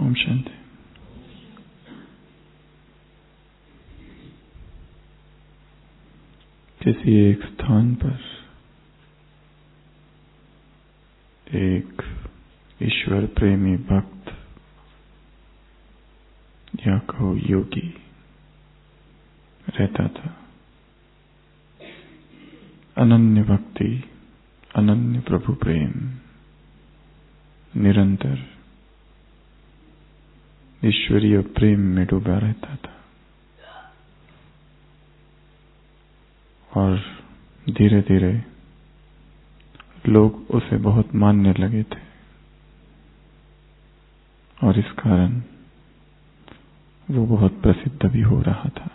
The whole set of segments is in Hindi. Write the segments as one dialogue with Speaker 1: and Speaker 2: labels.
Speaker 1: ओम शांति। किसी एक स्थान पर एक ईश्वर प्रेमी भक्त या कहो योगी रहता था। अनन्य भक्ति, अनन्य प्रभु प्रेम, निरंतर ईश्वरीय प्रेम में डूबा रहता था और धीरे धीरे लोग उसे बहुत मानने लगे थे और इस कारण वो बहुत प्रसिद्ध भी हो रहा था।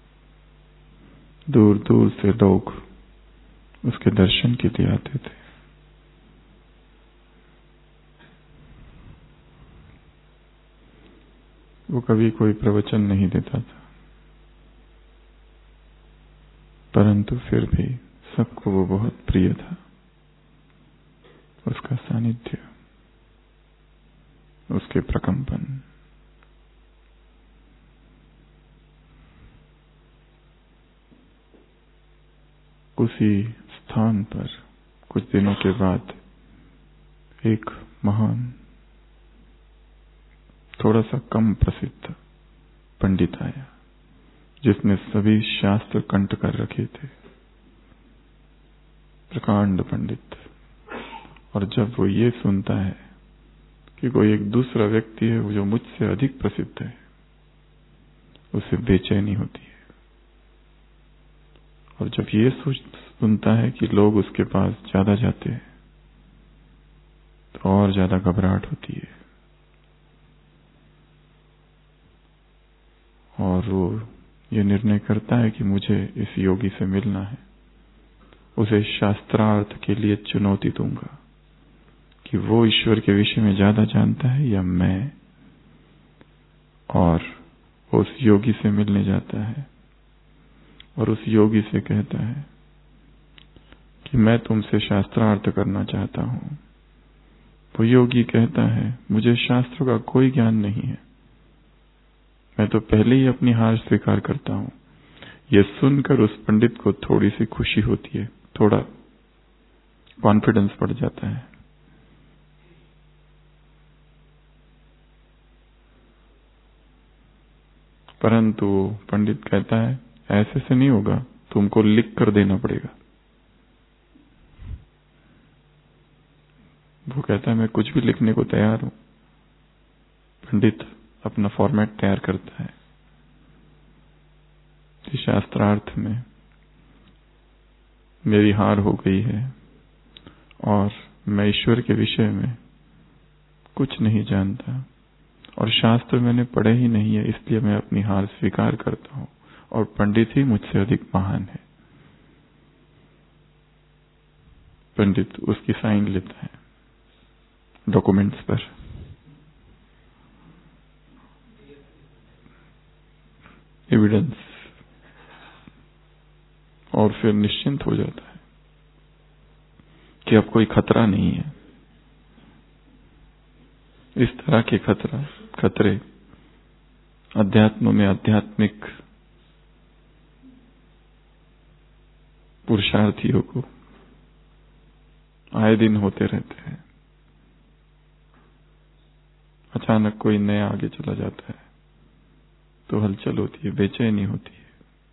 Speaker 1: दूर दूर से लोग उसके दर्शन के लिए आते थे। वो कभी कोई प्रवचन नहीं देता था, परंतु फिर भी सबको वो बहुत प्रिय था। उसका सानिध्य, उसके प्रकंपन। उसी स्थान पर कुछ दिनों के बाद एक महान, थोड़ा सा कम प्रसिद्ध पंडित आया, जिसने सभी शास्त्र कंठ कर रखे थे, प्रकांड पंडित। और जब वो ये सुनता है कि कोई एक दूसरा व्यक्ति है जो मुझसे अधिक प्रसिद्ध है, उसे बेचैनी होती है। और जब ये सुनता है कि लोग उसके पास ज्यादा जाते हैं, तो और ज्यादा घबराहट होती है और वो ये निर्णय करता है कि मुझे इस योगी से मिलना है। उसे शास्त्रार्थ के लिए चुनौती दूंगा कि वो ईश्वर के विषय में ज्यादा जानता है या मैं। और उस योगी से मिलने जाता है और उस योगी से कहता है कि मैं तुमसे शास्त्रार्थ करना चाहता हूं। वो योगी कहता है, मुझे शास्त्रों का कोई ज्ञान नहीं है, मैं तो पहले ही अपनी हार स्वीकार करता हूं। यह सुनकर उस पंडित को थोड़ी सी खुशी होती है, थोड़ा कॉन्फिडेंस बढ़ जाता है। परंतु पंडित कहता है, ऐसे से नहीं होगा, तुमको लिख कर देना पड़ेगा। वो कहता है, मैं कुछ भी लिखने को तैयार हूं। पंडित अपना फॉर्मेट तैयार करता है कि शास्त्रार्थ में मेरी हार हो गई है और मैं ईश्वर के विषय में कुछ नहीं जानता और शास्त्र मैंने पढ़े ही नहीं है, इसलिए मैं अपनी हार स्वीकार करता हूं और पंडित ही मुझसे अधिक महान है। पंडित उसकी साइन लेता है डॉक्यूमेंट्स पर। एविडेंस। और फिर निश्चिंत हो जाता है कि अब कोई खतरा नहीं है। इस तरह के खतरे अध्यात्म में आध्यात्मिक पुरुषार्थियों को आए दिन होते रहते हैं। अचानक कोई नया आगे चला जाता है तो हलचल होती है, बेचैनी होती है।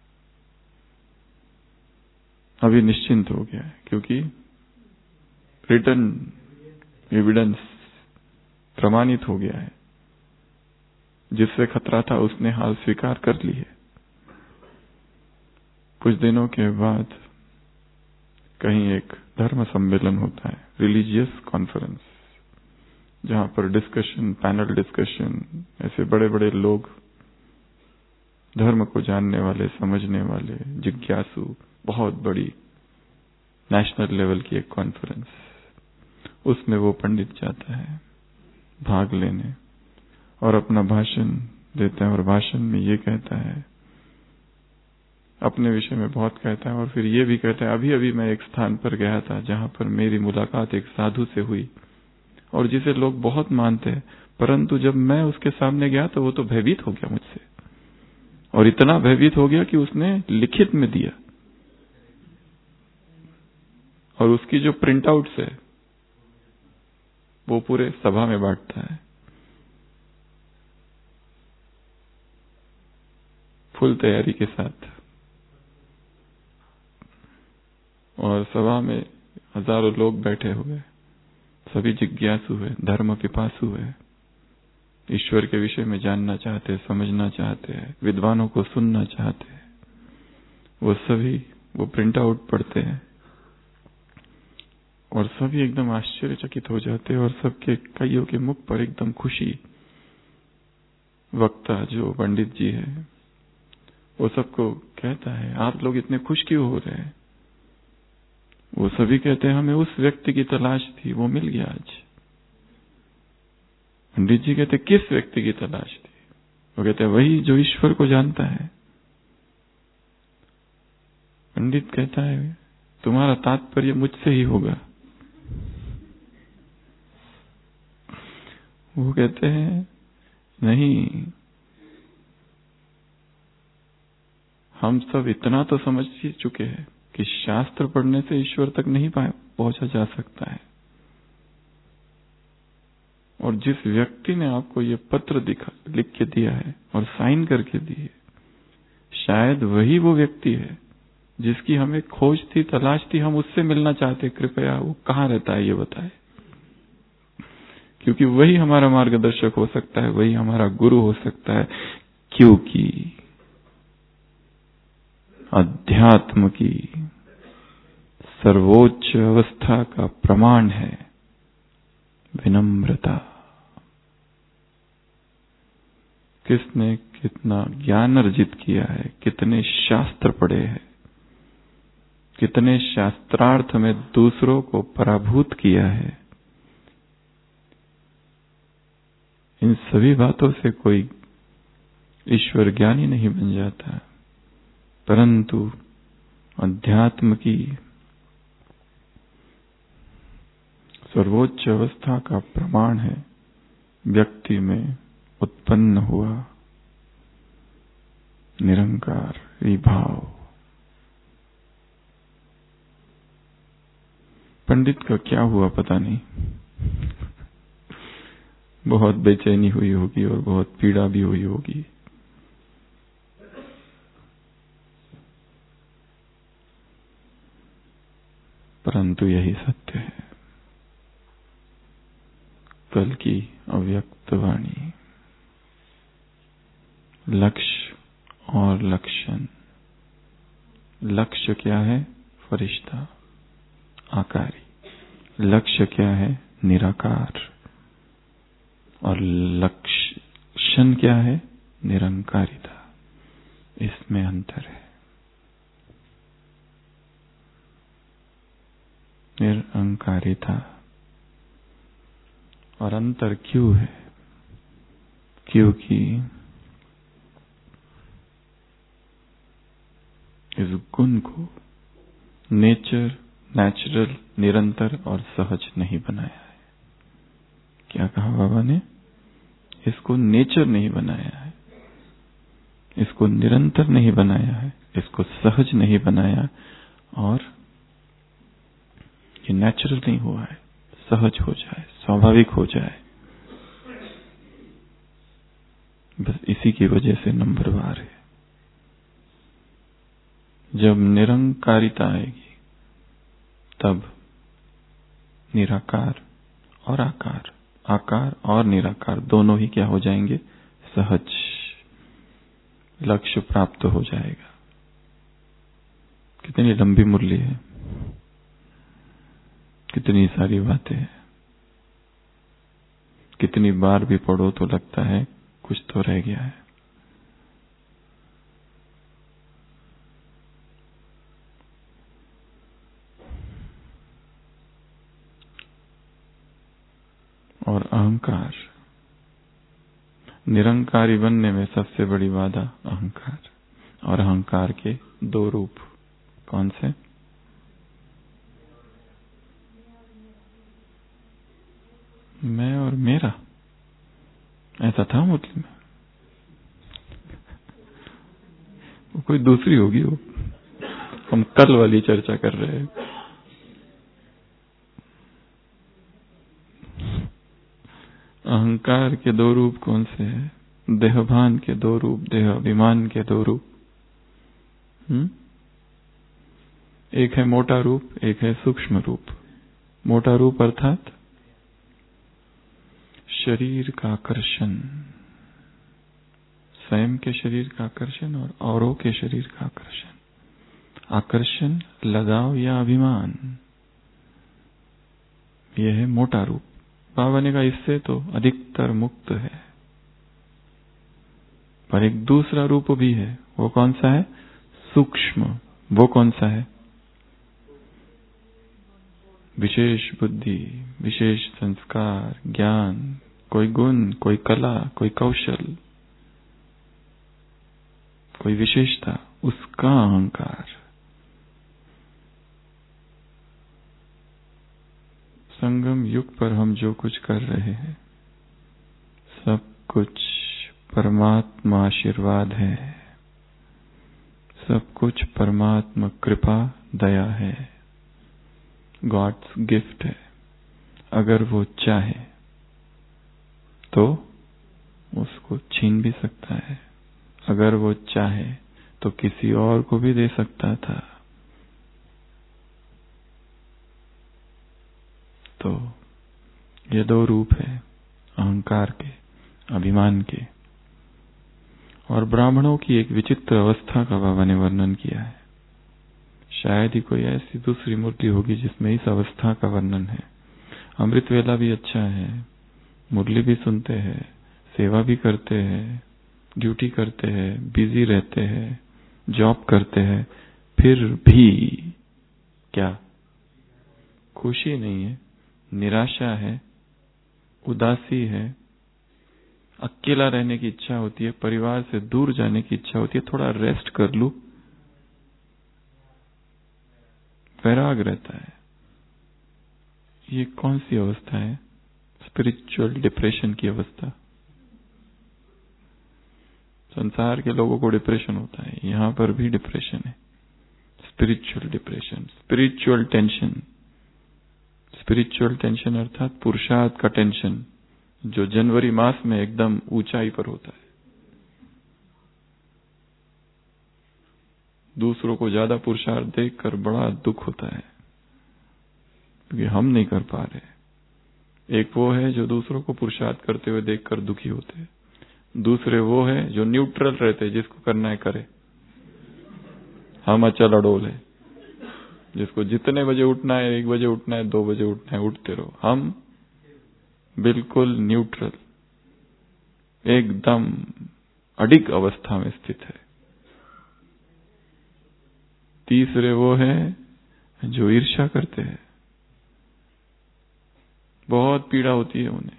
Speaker 1: अभी निश्चिंत हो गया है क्योंकि रिटर्न एविडेंस प्रमाणित हो गया है। जिससे खतरा था उसने हाल स्वीकार कर ली है। कुछ दिनों के बाद कहीं एक धर्म सम्मेलन होता है, रिलीजियस कॉन्फ्रेंस, जहां पर डिस्कशन, पैनल डिस्कशन, ऐसे बड़े बड़े लोग, धर्म को जानने वाले, समझने वाले, जिज्ञासु, बहुत बड़ी नेशनल लेवल की एक कॉन्फ्रेंस। उसमें वो पंडित जाता है भाग लेने और अपना भाषण देता है और भाषण में ये कहता है, अपने विषय में बहुत कहता है और फिर ये भी कहता है, अभी अभी मैं एक स्थान पर गया था जहां पर मेरी मुलाकात एक साधु से हुई और जिसे लोग बहुत मानते हैं, परंतु जब मैं उसके सामने गया तो वो तो भयभीत हो गया मुझसे, और इतना भयभीत हो गया कि उसने लिखित में दिया, और उसकी जो प्रिंट आउट्स है वो पूरे सभा में बांटता है, फुल तैयारी के साथ। और सभा में हजारों लोग बैठे हुए, सभी जिज्ञासु है, धर्म पिपासु है, ईश्वर के विषय में जानना चाहते हैं, समझना चाहते हैं, विद्वानों को सुनना चाहते हैं। वो सभी वो प्रिंट आउट पढ़ते हैं और सभी एकदम आश्चर्यचकित हो जाते हैं, और सबके कईयों के मुख पर एकदम खुशी। वक्ता जो पंडित जी है वो सबको कहता है, आप लोग इतने खुश क्यों हो रहे हैं? वो सभी कहते हैं, हमें उस व्यक्ति की तलाश थी, वो मिल गया आज। पंडित जी कहते, किस व्यक्ति की तलाश थी? वो कहते हैं, वही जो ईश्वर को जानता है। पंडित कहता है, तुम्हारा तात्पर्य मुझसे ही होगा। वो कहते हैं, नहीं, हम सब इतना तो समझ ही चुके हैं कि शास्त्र पढ़ने से ईश्वर तक नहीं पहुंचा जा सकता है। और जिस व्यक्ति ने आपको ये पत्र लिख के दिया है और साइन करके दी है, शायद वही वो व्यक्ति है जिसकी हमें खोज थी, तलाश थी, हम उससे मिलना चाहते। कृपया वो कहाँ रहता है ये बताए, क्योंकि वही हमारा मार्गदर्शक हो सकता है, वही हमारा गुरु हो सकता है। क्योंकि अध्यात्म की सर्वोच्च अवस्था का प्रमाण है विनम्रता। किसने कितना ज्ञान अर्जित किया है, कितने शास्त्र पढ़े हैं, कितने शास्त्रार्थ में दूसरों को पराभूत किया है, इन सभी बातों से कोई ईश्वर ज्ञानी नहीं बन जाता, परंतु अध्यात्म की सर्वोच्च अवस्था का प्रमाण है व्यक्ति में उत्पन्न हुआ निरंकार भाव। पंडित का क्या हुआ पता नहीं, बहुत बेचैनी हुई होगी और बहुत पीड़ा भी हुई होगी। परंतु यही सत्य है। कल की अव्यक्त वाणी, लक्ष्य और लक्षण। लक्ष्य क्या है? फरिश्ता, आकारी। लक्ष्य क्या है? निराकार। और लक्षण क्या है? निरंकारिता। इसमें अंतर है। निरंकारिता। और अंतर क्यों है? क्योंकि इस गुण को नेचुरल, निरंतर और सहज नहीं बनाया है। क्या कहा बाबा ने? इसको नेचर नहीं बनाया है, इसको निरंतर नहीं बनाया है, इसको सहज नहीं बनाया, और ये नेचुरल नहीं हुआ है, सहज हो जाए, स्वाभाविक हो जाए। बस इसी की वजह से नंबरवार है। जब निरंकारिता आएगी तब निराकार और आकार, आकार और निराकार दोनों ही क्या हो जाएंगे? सहज। लक्ष्य प्राप्त हो जाएगा। कितनी लंबी मुरली है, कितनी सारी बातें हैं। कितनी बार भी पढ़ो तो लगता है कुछ तो रह गया है। और अहंकार, निरंकारी बनने में सबसे बड़ी बाधा अहंकार। और अहंकार के दो रूप कौन से? मैं और मेरा। ऐसा था मुरली में? वो कोई दूसरी होगी। वो हम कल वाली चर्चा कर रहे हैं। अहंकार के दो रूप कौन से हैं? देहभान के दो रूप, देह अभिमान के दो रूप। एक है मोटा रूप, एक है सूक्ष्म रूप। मोटा रूप अर्थात शरीर का आकर्षण, स्वयं के शरीर का आकर्षण और औरों के शरीर का आकर्षण। आकर्षण, लगाव या अभिमान, यह है मोटा रूप। बाबा ने कहा इससे तो अधिकतर मुक्त है। पर एक दूसरा रूप भी है। वो कौन सा है? सूक्ष्म। वो कौन सा है? विशेष बुद्धि, विशेष संस्कार, ज्ञान, कोई गुण, कोई कला, कोई कौशल, कोई विशेषता, उसका अहंकार। संगम युग पर हम जो कुछ कर रहे हैं सब कुछ परमात्मा आशीर्वाद है, सब कुछ परमात्मा कृपा दया है, गॉड्स गिफ्ट है। अगर वो चाहे तो उसको छीन भी सकता है, अगर वो चाहे तो किसी और को भी दे सकता था। तो ये दो रूप है, अहंकार के, अभिमान के। और ब्राह्मणों की एक विचित्र अवस्था का बाबा ने वर्णन किया है। शायद ही कोई ऐसी दूसरी मूर्ति होगी जिसमें इस अवस्था का वर्णन है। अमृत वेला भी अच्छा है, मुरली भी सुनते हैं, सेवा भी करते हैं, ड्यूटी करते हैं, बिजी रहते हैं, जॉब करते हैं, फिर भी क्या खुशी नहीं है, निराशा है, उदासी है, अकेला रहने की इच्छा होती है, परिवार से दूर जाने की इच्छा होती है, थोड़ा रेस्ट कर लूं, वैराग रहता है। ये कौन सी अवस्था है? स्पिरिचुअल डिप्रेशन की अवस्था। संसार के लोगों को डिप्रेशन होता है, यहां पर भी डिप्रेशन है। Spiritual depression, spiritual tension. Spiritual tension अर्थात पुरुषार्थ का टेंशन, जो जनवरी मास में एकदम ऊंचाई पर होता है। दूसरों को ज्यादा पुरुषार्थ देखकर बड़ा दुख होता है क्योंकि हम नहीं कर पा रहे। एक वो है जो दूसरों को पुरुषार्थ करते हुए देखकर दुखी होते हैं, दूसरे वो है जो न्यूट्रल रहते, जिसको करना है करे। हम अचल अडोल है, जिसको जितने बजे उठना है, 1 बजे उठना है, 2 बजे उठना है, उठते रहो। हम बिल्कुल न्यूट्रल, एकदम अडिग अवस्था में स्थित है। तीसरे वो है जो ईर्ष्या करते हैं, बहुत पीड़ा होती है उन्हें,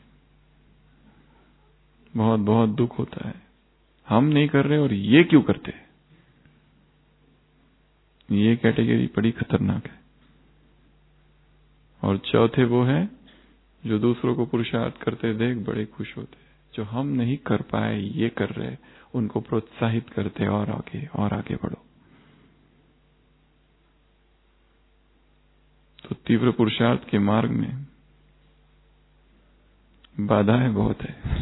Speaker 1: बहुत बहुत दुख होता है। हम नहीं कर रहे और ये क्यों करते हैं? ये कैटेगरी बड़ी खतरनाक है। और चौथे वो है जो दूसरों को पुरुषार्थ करते देख बड़े खुश होते हैं। जो हम नहीं कर पाए ये कर रहे, उनको प्रोत्साहित करते और आगे बढ़ो। तो तीव्र पुरुषार्थ के मार्ग में बाधाएं बहुत है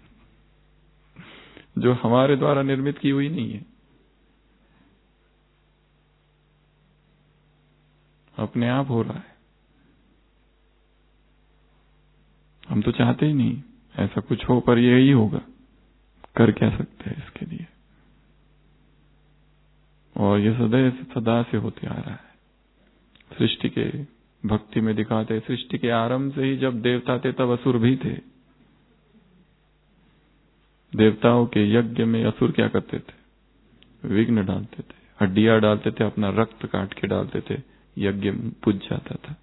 Speaker 1: जो हमारे द्वारा निर्मित की हुई नहीं है, अपने आप हो रहा है। हम तो चाहते ही नहीं ऐसा कुछ हो, पर यही होगा। कर क्या सकते हैं इसके लिए? और ये सदा से होते आ रहा है। सृष्टि के भक्ति में दिखाते, सृष्टि के आरंभ से ही जब देवता थे तब असुर भी थे। देवताओं के यज्ञ में असुर क्या करते थे? विघ्न डालते थे, हड्डियां डालते थे, अपना रक्त काट के डालते थे, यज्ञ बुझ जाता था।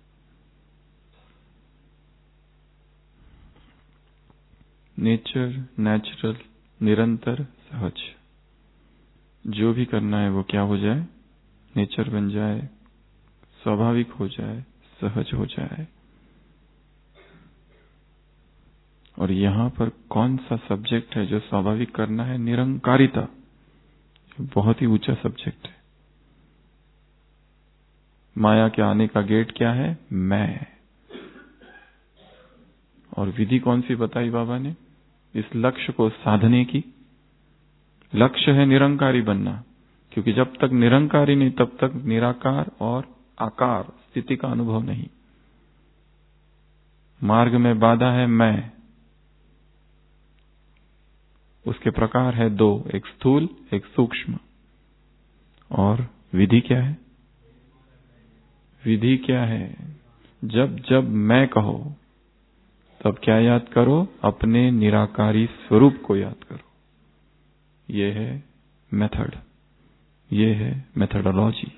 Speaker 1: नेचर, नेचुरल, निरंतर, सहज। जो भी करना है वो क्या हो जाए? नेचर बन जाए, स्वाभाविक हो जाए, सहज हो जाए। और यहां पर कौन सा सब्जेक्ट है जो स्वाभाविक करना है? निरंकारिता। बहुत ही ऊंचा सब्जेक्ट है। माया के आने का गेट क्या है? मैं। और विधि कौन सी बताई बाबा ने इस लक्ष्य को साधने की? लक्ष्य है निरंकारी बनना, क्योंकि जब तक निरंकारी नहीं तब तक निराकार और आकार स्थिति का अनुभव नहीं। मार्ग में बाधा है मैं। उसके प्रकार है दो, एक स्थूल एक सूक्ष्म। और विधि क्या है? विधि क्या है? जब जब मैं कहो तब क्या याद करो? अपने निराकारी स्वरूप को याद करो। ये है मेथड, ये है मेथडोलॉजी।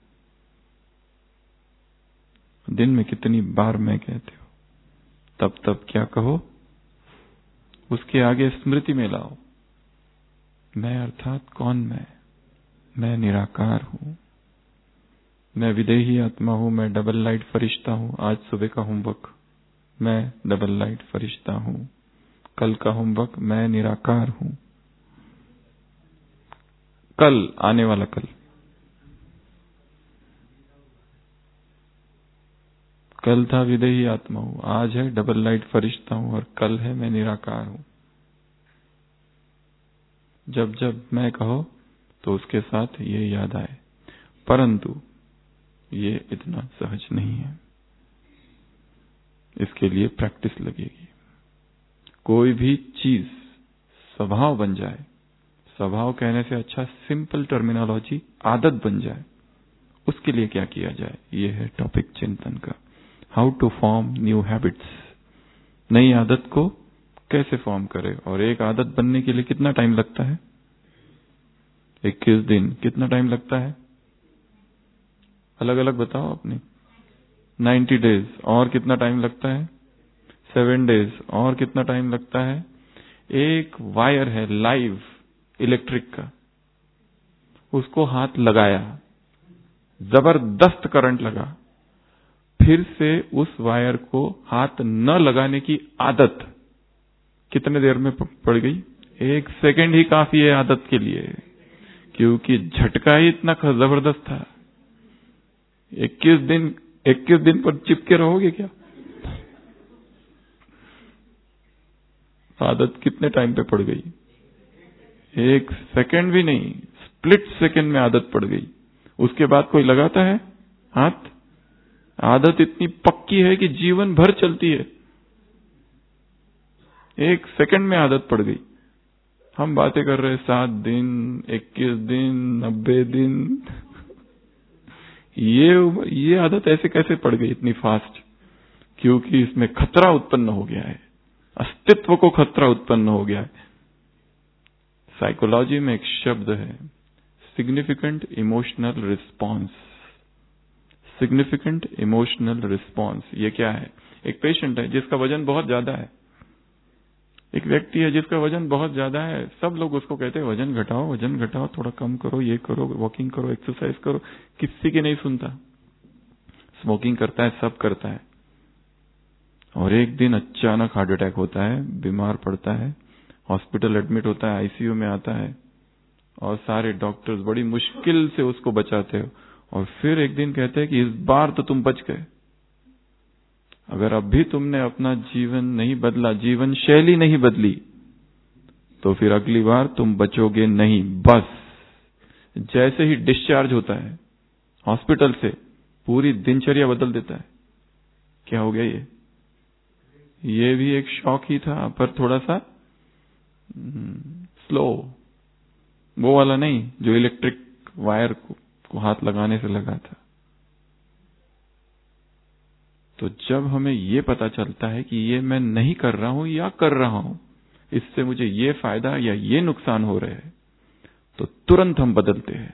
Speaker 1: दिन में कितनी बार मैं कहते हो, तब तब क्या कहो? उसके आगे स्मृति में लाओ। मैं अर्थात कौन? मैं निराकार हूं। मैं विदेही आत्मा हूं। मैं डबल लाइट फरिश्ता हूं। आज सुबह का होमवर्क, मैं डबल लाइट फरिश्ता हूं। कल का होमवर्क, मैं निराकार हूं। कल, आने वाला कल, कल था विदेही आत्मा हूं, आज है डबल लाइट फरिश्ता हूं, और कल है मैं निराकार हूं। जब जब मैं कहो तो उसके साथ ये याद आए। परंतु ये इतना सहज नहीं है, इसके लिए प्रैक्टिस लगेगी। कोई भी चीज स्वभाव बन जाए, स्वभाव कहने से अच्छा सिंपल टर्मिनोलॉजी आदत बन जाए, उसके लिए क्या किया जाए? ये है टॉपिक चिंतन का। How to form new habits. नई आदत को कैसे फॉर्म करें? और एक आदत बनने के लिए कितना टाइम लगता है? 21 दिन। कितना टाइम लगता है? अलग अलग बताओ अपने। 90 डेज। और कितना टाइम लगता है? 7 डेज। और कितना टाइम लगता है? एक वायर है लाइव इलेक्ट्रिक का, उसको हाथ लगाया, जबरदस्त करंट लगा, फिर से उस वायर को हाथ न लगाने की आदत कितने देर में पड़ गई? 1 सेकंड ही काफी है आदत के लिए, क्योंकि झटका ही इतना जबरदस्त था। 21 दिन पर चिपके रहोगे क्या? आदत कितने टाइम पे पड़ गई? 1 सेकंड भी नहीं, स्प्लिट सेकंड में आदत पड़ गई। उसके बाद कोई लगाता है हाथ? आदत इतनी पक्की है कि जीवन भर चलती है। 1 सेकंड में आदत पड़ गई। हम बातें कर रहे 7 दिन, 21 दिन, 90 दिन। ये आदत ऐसे कैसे पड़ गई इतनी फास्ट? क्योंकि इसमें खतरा उत्पन्न हो गया है, अस्तित्व को खतरा उत्पन्न हो गया है। साइकोलॉजी में एक शब्द है, significant emotional response. Significant emotional response ये क्या है? एक पेशेंट है जिसका वजन बहुत ज्यादा है, एक व्यक्ति है जिसका वजन बहुत ज्यादा है। सब लोग उसको कहते हैं वजन घटाओ, वजन घटाओ, थोड़ा कम करो, ये करो, वॉकिंग करो, एक्सरसाइज करो। किसी की नहीं सुनता। स्मोकिंग करता है, सब करता है। और एक दिन अचानक हार्ट अटैक होता है, बीमार पड़ता है, हॉस्पिटल एडमिट होता है, आईसीयू में आता है, और सारे डॉक्टर्स बड़ी मुश्किल से उसको बचाते हो। और फिर एक दिन कहते हैं कि इस बार तो तुम बच गए। अगर अब भी तुमने अपना जीवन नहीं बदला, जीवन शैली नहीं बदली, तो फिर अगली बार तुम बचोगे नहीं। बस जैसे ही डिस्चार्ज होता है हॉस्पिटल से, पूरी दिनचर्या बदल देता है। क्या हो गया? ये भी एक शॉक ही था, पर थोड़ा सा स्लो, वो वाला नहीं जो इलेक्ट्रिक वायर को हाथ लगाने से लगा था। तो जब हमें ये पता चलता है कि ये मैं नहीं कर रहा हूं या कर रहा हूं, इससे मुझे ये फायदा या ये नुकसान हो रहे हैं, तो तुरंत हम बदलते हैं।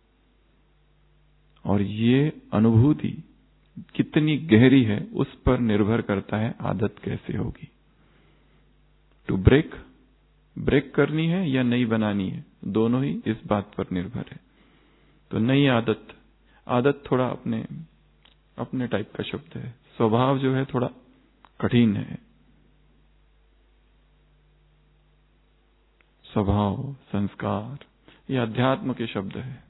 Speaker 1: और ये अनुभूति कितनी गहरी है उस पर निर्भर करता है आदत कैसे होगी। टू ब्रेक करनी है या नई बनानी है, दोनों ही इस बात पर निर्भर है। तो नई आदत थोड़ा अपने टाइप का शब्द है। स्वभाव जो है थोड़ा कठिन है। स्वभाव, संस्कार, ये अध्यात्म के शब्द है,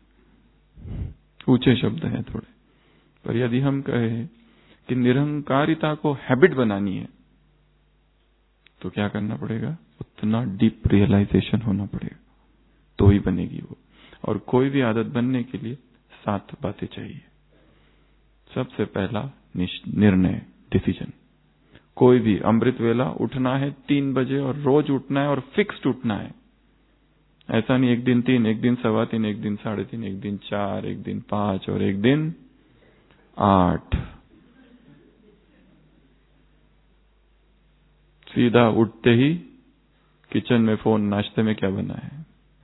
Speaker 1: ऊंचे शब्द हैं थोड़े। पर यदि हम कहें कि निरहंकारिता को हैबिट बनानी है तो क्या करना पड़ेगा? उतना डीप रियलाइजेशन होना पड़ेगा, तो ही बनेगी वो। और कोई भी आदत बनने के लिए 7 बातें चाहिए। सबसे पहला निर्णय, डिसीजन। कोई भी अमृत वेला उठना है 3 बजे और रोज उठना है और फिक्स्ड उठना है। ऐसा नहीं एक दिन 3, एक दिन 3:15, एक दिन 3:30, एक दिन 4, एक दिन 5 और एक दिन 8। सीधा उठते ही किचन में फोन, नाश्ते में क्या बना है।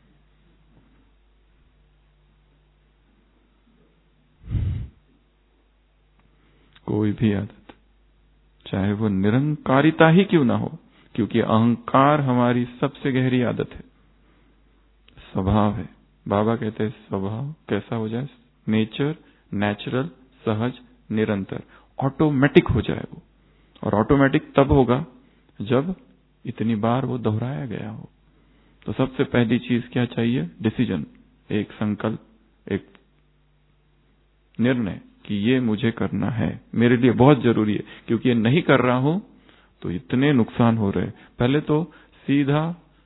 Speaker 1: कोई भी आदत, चाहे वो निरंकारिता ही क्यों ना हो, क्योंकि अहंकार हमारी सबसे गहरी आदत है, स्वभाव है। बाबा कहते हैं स्वभाव कैसा हो जाए? नेचर, नेचुरल, सहज, निरंतर, ऑटोमेटिक हो जाए वो। और ऑटोमेटिक तब होगा जब इतनी बार वो दोहराया गया हो। तो सबसे पहली चीज क्या चाहिए? डिसीजन, एक संकल्प, एक निर्णय कि ये मुझे करना है, मेरे लिए बहुत जरूरी है, क्योंकि ये नहीं कर रहा हूं तो इतने नुकसान हो रहे। पहले तो सीधा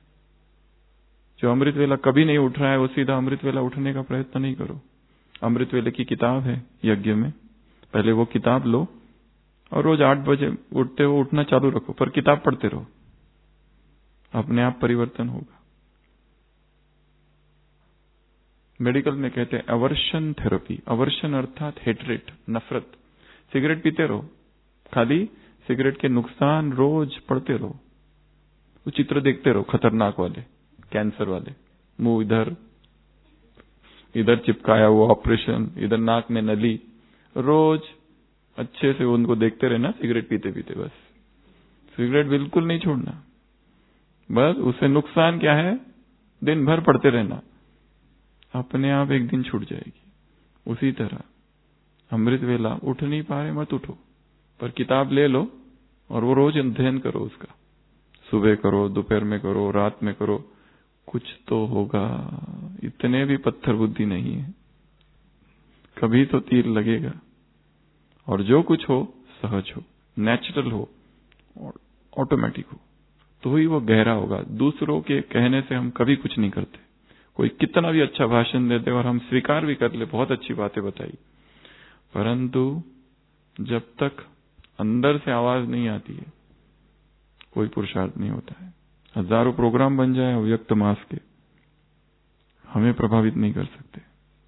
Speaker 1: जो अमृत वेला कभी नहीं उठ रहा है वो सीधा अमृत वेला उठने का प्रयत्न नहीं करो। अमृत वेले की किताब है यज्ञ में, पहले वो किताब लो और रोज 8 बजे उठते हो, उठना चालू रखो, पर किताब पढ़ते रहो, अपने आप परिवर्तन होगा। मेडिकल में कहते हैं अवर्शन थेरेपी। अवर्शन अर्थात हेट्रेट, नफरत। सिगरेट पीते रहो, खाली सिगरेट के नुकसान रोज पढ़ते रहो, वो चित्र देखते रहो खतरनाक वाले, कैंसर वाले, मुंह इधर चिपकाया हुआ ऑपरेशन, इधर नाक में नली, रोज अच्छे से उनको देखते रहना सिगरेट पीते पीते। बस सिगरेट बिल्कुल नहीं छोड़ना, बस उससे नुकसान क्या है दिन भर पढ़ते रहना, अपने आप एक दिन छूट जाएगी। उसी तरह अमृत वेला उठ नहीं पा रहे, मत उठो, पर किताब ले लो और वो रोज अध्ययन करो उसका। सुबह करो, दोपहर में करो, रात में करो, कुछ तो होगा। इतने भी पत्थर बुद्धि नहीं है, कभी तो तीर लगेगा। और जो कुछ हो सहज हो, नेचुरल हो, ऑटोमेटिक हो, तो ही वो गहरा होगा। दूसरों के कहने से हम कभी कुछ नहीं करते। कोई कितना भी अच्छा भाषण दे दे और हम स्वीकार भी कर ले, बहुत अच्छी बातें बताई, परंतु जब तक अंदर से आवाज नहीं आती है कोई पुरुषार्थ नहीं होता है। हजारों प्रोग्राम बन जाए अव्यक्त मास के, हमें प्रभावित नहीं कर सकते।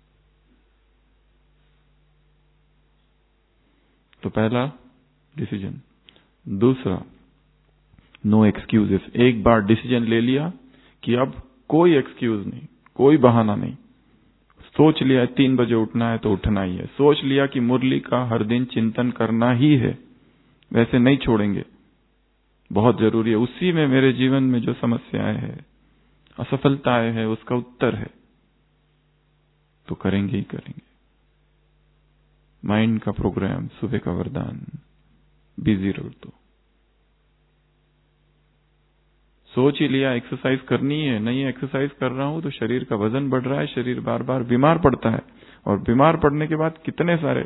Speaker 1: तो पहला डिसीजन। दूसरा नो एक्सक्यूजेस। एक बार डिसीजन ले लिया कि अब कोई एक्सक्यूज नहीं, कोई बहाना नहीं। सोच लिया 3 बजे उठना है तो उठना ही है। सोच लिया कि मुरली का हर दिन चिंतन करना ही है, वैसे नहीं छोड़ेंगे, बहुत जरूरी है। उसी में मेरे जीवन में जो समस्याएं हैं, असफलताएं हैं, उसका उत्तर है, तो करेंगे ही करेंगे। माइंड का प्रोग्राम, सुबह का वरदान, बिजी रहो। तो सोच ही लिया एक्सरसाइज करनी है, नहीं एक्सरसाइज कर रहा हूं तो शरीर का वजन बढ़ रहा है, शरीर बार बार बीमार पड़ता है, और बीमार पड़ने के बाद कितने सारे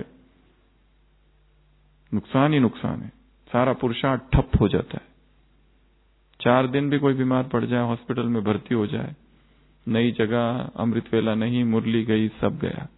Speaker 1: नुकसान ही नुकसान है, सारा पुरुषार्थ ठप हो जाता है। 4 दिन भी कोई बीमार पड़ जाए, हॉस्पिटल में भर्ती हो जाए, नई जगह, अमृत वेला नहीं, मुरली गई, सब गया।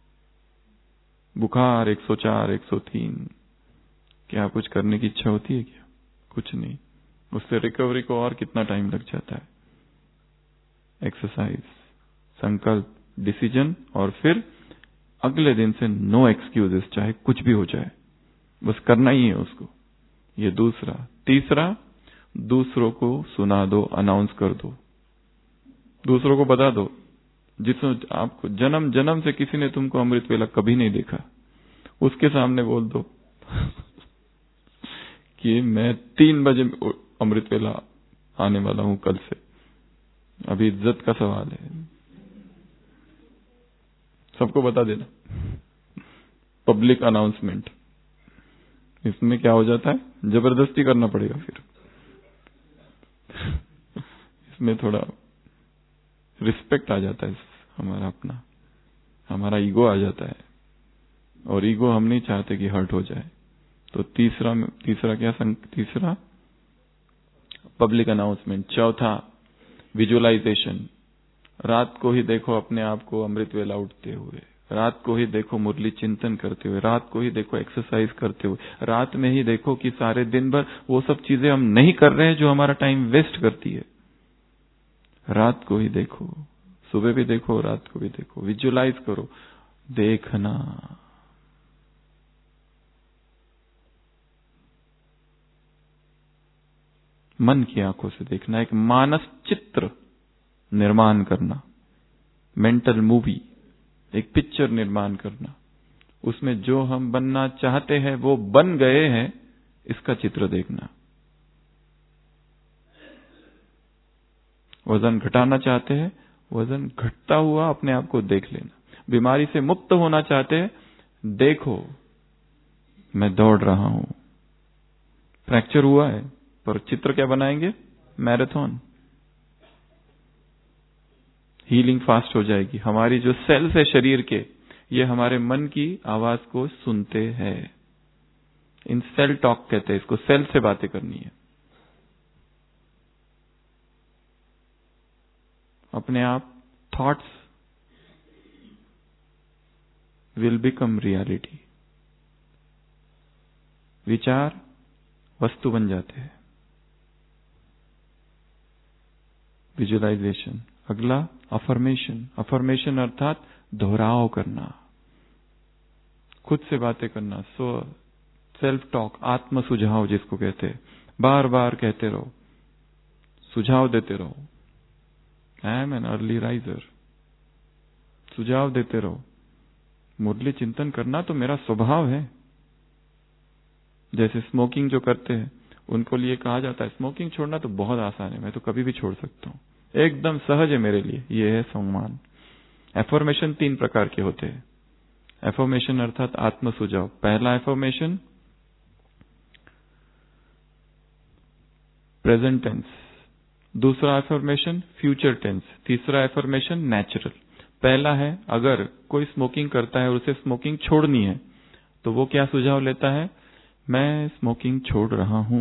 Speaker 1: बुखार 104, 103, क्या कुछ करने की इच्छा होती है क्या? कुछ नहीं। उससे रिकवरी को और कितना टाइम लग जाता है। एक्सरसाइज, संकल्प, डिसीजन, और फिर अगले दिन से नो एक्सक्यूजेस, चाहे कुछ भी हो जाए, बस करना ही है उसको। ये दूसरा। तीसरा, दूसरों को सुना दो, अनाउंस कर दो, दूसरों को बता दो। जिसने आपको जन्म जन्म से किसी ने तुमको अमृत वेला कभी नहीं देखा, उसके सामने बोल दो कि मैं 3 बजे अमृत वेला आने वाला हूं कल से। अभी इज्जत का सवाल है, सबको बता देना, पब्लिक अनाउंसमेंट। इसमें क्या हो जाता है, जबरदस्ती करना पड़ेगा फिर। में थोड़ा रिस्पेक्ट आ जाता है, हमारा अपना, हमारा ईगो आ जाता है, और ईगो हम नहीं चाहते कि हर्ट हो जाए। तो तीसरा पब्लिक अनाउंसमेंट। चौथा विजुअलाइजेशन। रात को ही देखो अपने आप को अमृत वेला उठते हुए, रात को ही देखो मुरली चिंतन करते हुए, रात को ही देखो एक्सरसाइज करते हुए, रात में ही देखो कि सारे दिन भर वो सब चीजें हम नहीं कर रहे हैं जो हमारा टाइम वेस्ट करती है। रात को ही देखो, सुबह भी देखो, रात को भी देखो, विजुअलाइज करो, देखना। मन की आंखों से देखना, एक मानस चित्र निर्माण करना, मेंटल मूवी, एक पिक्चर निर्माण करना, उसमें जो हम बनना चाहते हैं वो बन गए हैं, इसका चित्र देखना। वजन घटाना चाहते हैं, वजन घटता हुआ अपने आप को देख लेना। बीमारी से मुक्त होना चाहते हैं, देखो मैं दौड़ रहा हूं, फ्रैक्चर हुआ है, पर चित्र क्या बनाएंगे? मैराथन। हीलिंग फास्ट हो जाएगी। हमारी जो सेल्स है शरीर के, ये हमारे मन की आवाज को सुनते हैं। इन सेल टॉक कहते हैं इसको, सेल से बातें करनी है। अपने आप थॉट्स विल बिकम रियलिटी। विचार वस्तु बन जाते हैं। विजुअलाइजेशन। अगला अफर्मेशन। अफर्मेशन अर्थात दोहराव करना, खुद से बातें करना, सेल्फ टॉक, आत्म सुझाव जिसको कहते हैं। बार बार कहते रहो, सुझाव देते रहो। I am an early riser, सुझाव देते रहो। मुरली चिंतन करना तो मेरा स्वभाव है। जैसे स्मोकिंग जो करते हैं उनको लिए कहा जाता है स्मोकिंग छोड़ना तो बहुत आसान है, मैं तो कभी भी छोड़ सकता हूं, एकदम सहज है मेरे लिए। ये है सम्मान। एफर्मेशन 3 प्रकार के होते हैं। एफर्मेशन अर्थात आत्म सुझाव। पहला एफर्मेशन प्रेजेंट टेंस, दूसरा एफर्मेशन फ्यूचर टेंस, तीसरा एफर्मेशन नेचुरल। पहला है अगर कोई स्मोकिंग करता है और उसे स्मोकिंग छोड़नी है तो वो क्या सुझाव लेता है? मैं स्मोकिंग छोड़ रहा हूं।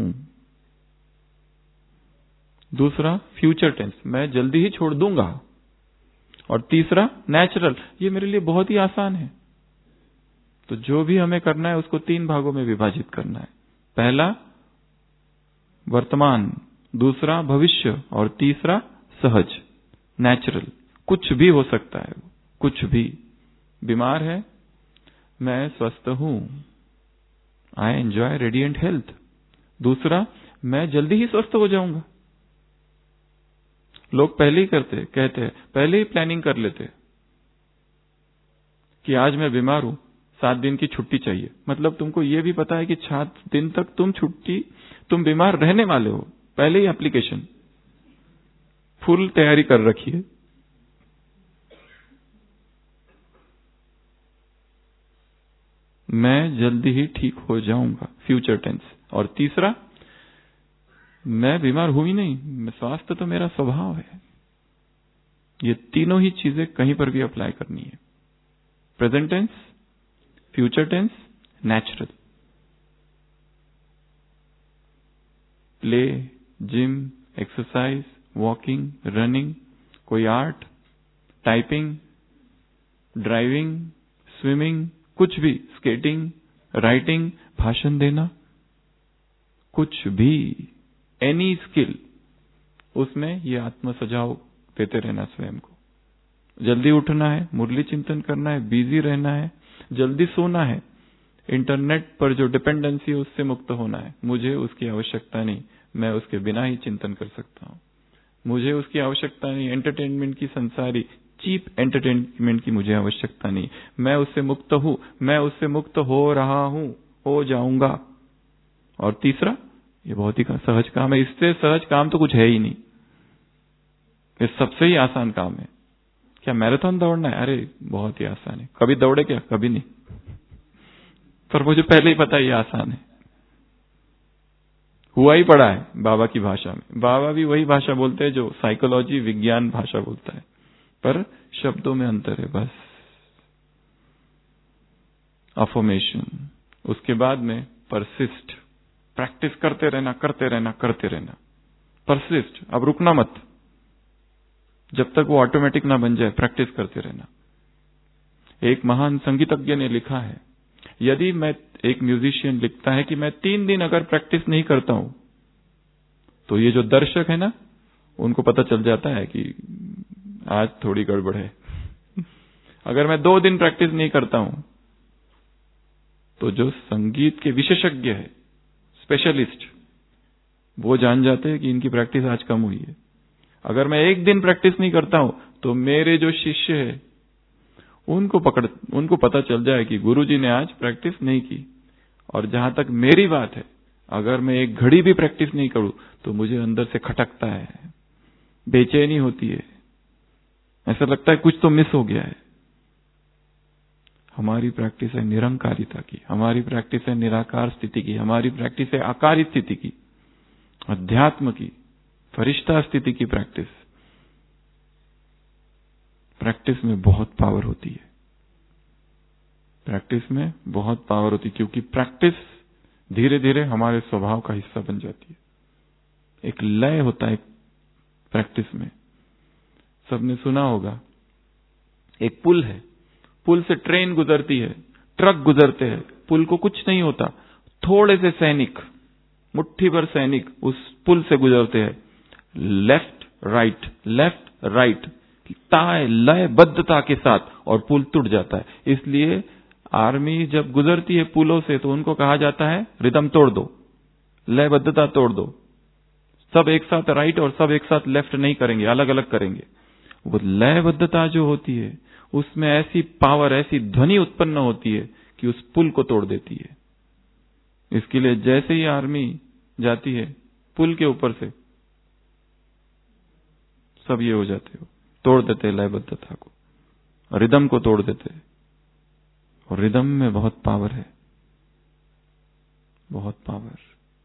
Speaker 1: दूसरा फ्यूचर टेंस, मैं जल्दी ही छोड़ दूंगा। और तीसरा नेचुरल, ये मेरे लिए बहुत ही आसान है। तो जो भी हमें करना है उसको 3 भागों में विभाजित करना है। पहला वर्तमान, दूसरा भविष्य और तीसरा सहज, नेचुरल। कुछ भी हो सकता है, कुछ भी। बीमार है, मैं स्वस्थ हूं, आई एंजॉय रेडिएंट हेल्थ। दूसरा, मैं जल्दी ही स्वस्थ हो जाऊंगा। लोग पहले ही कहते हैं, पहले ही प्लानिंग कर लेते कि आज मैं बीमार हूं, 7 दिन की छुट्टी चाहिए। मतलब तुमको यह भी पता है कि 7 दिन तक तुम बीमार रहने वाले हो, पहले ही एप्लीकेशन फुल तैयारी कर रखी है। मैं जल्दी ही ठीक हो जाऊंगा, फ्यूचर टेंस। और तीसरा, मैं बीमार हूं ही नहीं, स्वास्थ्य तो मेरा स्वभाव है। ये तीनों ही चीजें कहीं पर भी अप्लाई करनी है। Present tense, future tense, natural. Play, gym, exercise, walking, running, कोई आर्ट, टाइपिंग, ड्राइविंग, स्विमिंग, कुछ भी, स्केटिंग, राइटिंग, भाषण देना, कुछ भी, एनी स्किल, उसमें ये आत्म सजाव देते रहना स्वयं को। जल्दी उठना है, मुरली चिंतन करना है, बिजी रहना है, जल्दी सोना है, इंटरनेट पर जो डिपेंडेंसी है उससे मुक्त होना है। मुझे उसकी आवश्यकता नहीं, मैं उसके बिना ही चिंतन कर सकता हूं। मुझे उसकी आवश्यकता नहीं, एंटरटेनमेंट की, संसारी चीप एंटरटेनमेंट की मुझे आवश्यकता नहीं। मैं उससे मुक्त हूं, मैं उससे मुक्त हो रहा हूं, हो जाऊंगा। और तीसरा, ये बहुत ही सहज काम है। इससे सहज काम तो कुछ है ही नहीं। ये सबसे ही आसान काम है। क्या मैराथन दौड़ना है? अरे बहुत ही आसान है। कभी दौड़े क्या? कभी नहीं, पर मुझे पहले ही पता है ये आसान है। हुआ ही पड़ा है बाबा की भाषा में। बाबा भी वही भाषा बोलते हैं जो साइकोलॉजी विज्ञान भाषा बोलता है, पर शब्दों में अंतर है बस। अफर्मेशन, उसके बाद में परसिस्ट, प्रैक्टिस करते रहना करते रहना करते रहना। परसिस्ट, अब रुकना मत, जब तक वो ऑटोमेटिक ना बन जाए प्रैक्टिस करते रहना। एक महान संगीतज्ञ ने लिखा है, यदि मैं, एक म्यूजिशियन लिखता है कि मैं 3 दिन अगर प्रैक्टिस नहीं करता हूं तो ये जो दर्शक है ना, उनको पता चल जाता है कि आज थोड़ी गड़बड़ है। अगर मैं 2 दिन प्रैक्टिस नहीं करता हूं तो जो संगीत के विशेषज्ञ है, स्पेशलिस्ट, वो जान जाते हैं कि इनकी प्रैक्टिस आज कम हुई है। अगर मैं 1 दिन प्रैक्टिस नहीं करता हूं तो मेरे जो शिष्य है उनको पता चल जाए कि गुरुजी ने आज प्रैक्टिस नहीं की। और जहां तक मेरी बात है, अगर मैं 1 घड़ी भी प्रैक्टिस नहीं करूं तो मुझे अंदर से खटकता है, बेचैनी होती है, ऐसा लगता है कुछ तो मिस हो गया है। हमारी प्रैक्टिस है निरंकारिता की, हमारी प्रैक्टिस है निराकार स्थिति की, हमारी प्रैक्टिस है आकार स्थिति की, अध्यात्म की, फरिश्ता स्थिति की प्रैक्टिस। प्रैक्टिस में बहुत पावर होती है, प्रैक्टिस में बहुत पावर होती है, क्योंकि प्रैक्टिस धीरे धीरे हमारे स्वभाव का हिस्सा बन जाती है। एक लय होता है प्रैक्टिस में। सबने सुना होगा, एक पुल है, पुल से ट्रेन गुजरती है, ट्रक गुजरते हैं, पुल को कुछ नहीं होता, थोड़े से सैनिक, मुट्ठी भर सैनिक उस पुल से गुजरते हैं, लेफ्ट राइट ताय लयबद्धता के साथ, और पुल टूट जाता है। इसलिए आर्मी जब गुजरती है पुलों से तो उनको कहा जाता है रिदम तोड़ दो, लयबद्धता तोड़ दो, सब एक साथ राइट और सब एक साथ लेफ्ट नहीं करेंगे, अलग अलग करेंगे। वो लयबद्धता जो होती है उसमें ऐसी पावर, ऐसी ध्वनि उत्पन्न होती है कि उस पुल को तोड़ देती है। इसके लिए जैसे ही आर्मी जाती है पुल के ऊपर से, सब ये हो जाते हो, तोड़ देते लयबद्धता को, रिदम को तोड़ देते। और रिदम में बहुत पावर है, बहुत पावर।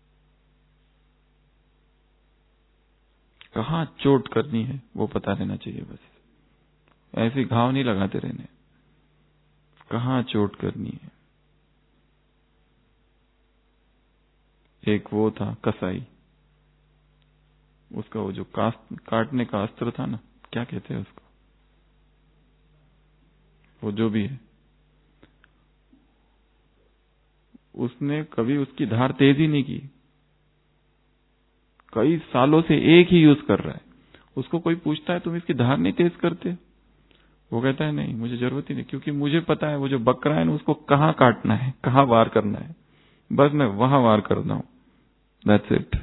Speaker 1: कहां चोट करनी है वो पता रहना चाहिए, बस ऐसे घाव नहीं लगाते रहने, कहां चोट करनी है। एक वो था कसाई, उसका वो जो काटने का अस्त्र था ना, क्या कहते हैं उसको, वो जो भी है, उसने कभी उसकी धार तेज ही नहीं की, कई सालों से एक ही यूज कर रहा है। उसको कोई पूछता है तुम इसकी धार नहीं तेज करते, वो कहता है नहीं, मुझे जरूरत ही नहीं, क्योंकि मुझे पता है वो जो बकरा है ना उसको कहां काटना है, कहां वार करना है, बस मैं वहां वार करना हूं, दैट्स इट।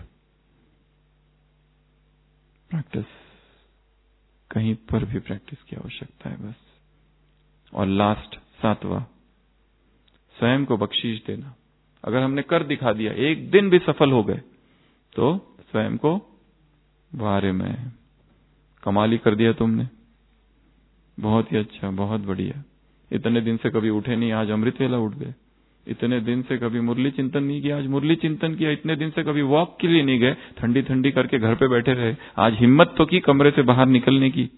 Speaker 1: प्रैक्टिस, कहीं पर भी प्रैक्टिस की आवश्यकता है बस। और लास्ट 7वां, स्वयं को बख्शीश देना। अगर हमने कर दिखा दिया, 1 दिन भी सफल हो गए तो स्वयं को, वारे में कमाल ही कर दिया तुमने, बहुत ही अच्छा, बहुत बढ़िया, इतने दिन से कभी उठे नहीं, आज अमृत वेला उठ गए, इतने दिन से कभी मुरली चिंतन नहीं किया, आज मुरली चिंतन किया, इतने दिन से कभी वॉक के लिए नहीं गए, ठंडी ठंडी करके घर पे बैठे रहे, आज हिम्मत तो की कमरे से बाहर निकलने की,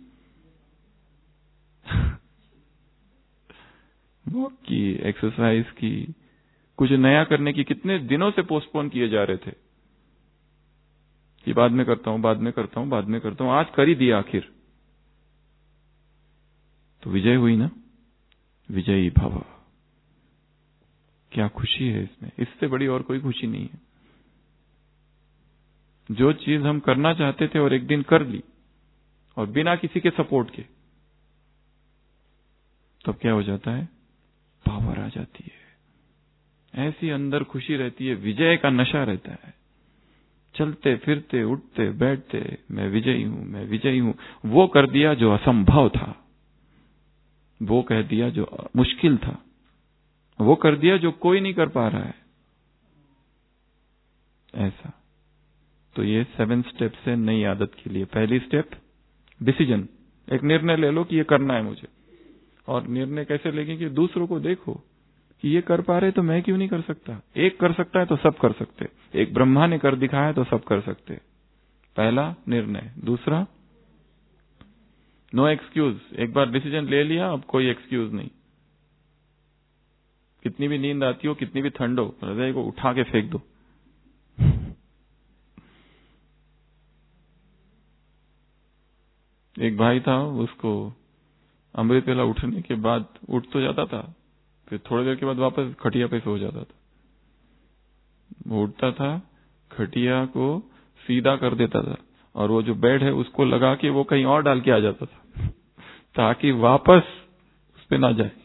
Speaker 1: वॉक की, एक्सरसाइज की, कुछ नया करने की। कितने दिनों से पोस्टपोन किए जा रहे थे कि बाद में करता हूं, बाद में करता हूं, बाद में करता हूं, आज कर ही दिया आखिर, तो विजय हुई ना, विजयी भव। क्या खुशी है इसमें, इससे बड़ी और कोई खुशी नहीं है। जो चीज हम करना चाहते थे और एक दिन कर ली, और बिना किसी के सपोर्ट के, तब क्या हो जाता है, पावर आ जाती है, ऐसी अंदर खुशी रहती है, विजय का नशा रहता है। चलते फिरते उठते बैठते मैं विजयी हूं, मैं विजयी हूं। वो कर दिया जो असंभव था, वो कह दिया जो मुश्किल था, वो कर दिया जो कोई नहीं कर पा रहा है, ऐसा। तो ये 7 स्टेप्स है नई आदत के लिए। पहली स्टेप डिसीजन, एक निर्णय ले लो कि ये करना है मुझे। और निर्णय कैसे लेंगे कि दूसरों को देखो, कि ये कर पा रहे तो मैं क्यों नहीं कर सकता। एक कर सकता है तो सब कर सकते, एक ब्रह्मा ने कर दिखाया तो सब कर सकते। पहला निर्णय। दूसरा, नो एक्सक्यूज। एक बार डिसीजन ले लिया, अब कोई एक्सक्यूज नहीं। कितनी भी नींद आती हो, कितनी भी ठंड हो, हृदय को उठा के फेंक दो। एक भाई था, उसको अमृत वेला उठने के बाद उठ तो जाता था, फिर थोड़ी देर के बाद वापस खटिया पे सो जाता था। वो उठता था, खटिया को सीधा कर देता था और वो जो बेड है उसको लगा के वो कहीं और डाल के आ जाता था ताकि वापस उस पे ना जाए।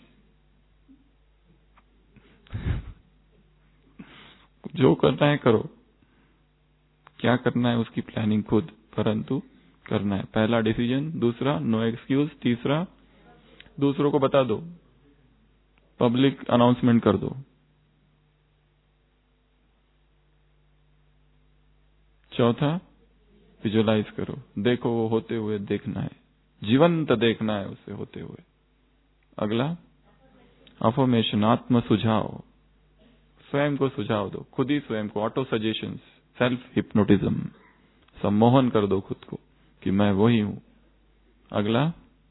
Speaker 1: जो करना है करो, क्या करना है उसकी प्लानिंग खुद, परंतु करना है। पहला डिसीजन। दूसरा, नो एक्सक्यूज। तीसरा, दूसरों को बता दो, पब्लिक अनाउंसमेंट कर दो। चौथा, विजुअलाइज करो, देखो वो होते हुए देखना है, जीवंत देखना है उसे होते हुए। अगला, अफर्मेशन, आत्म सुझाव, स्वयं को सुझाव दो, खुद ही स्वयं को, ऑटो सजेशंस, सेल्फ हिप्नोटिज्म, सम्मोहन कर दो खुद को कि मैं वही हूं। अगला,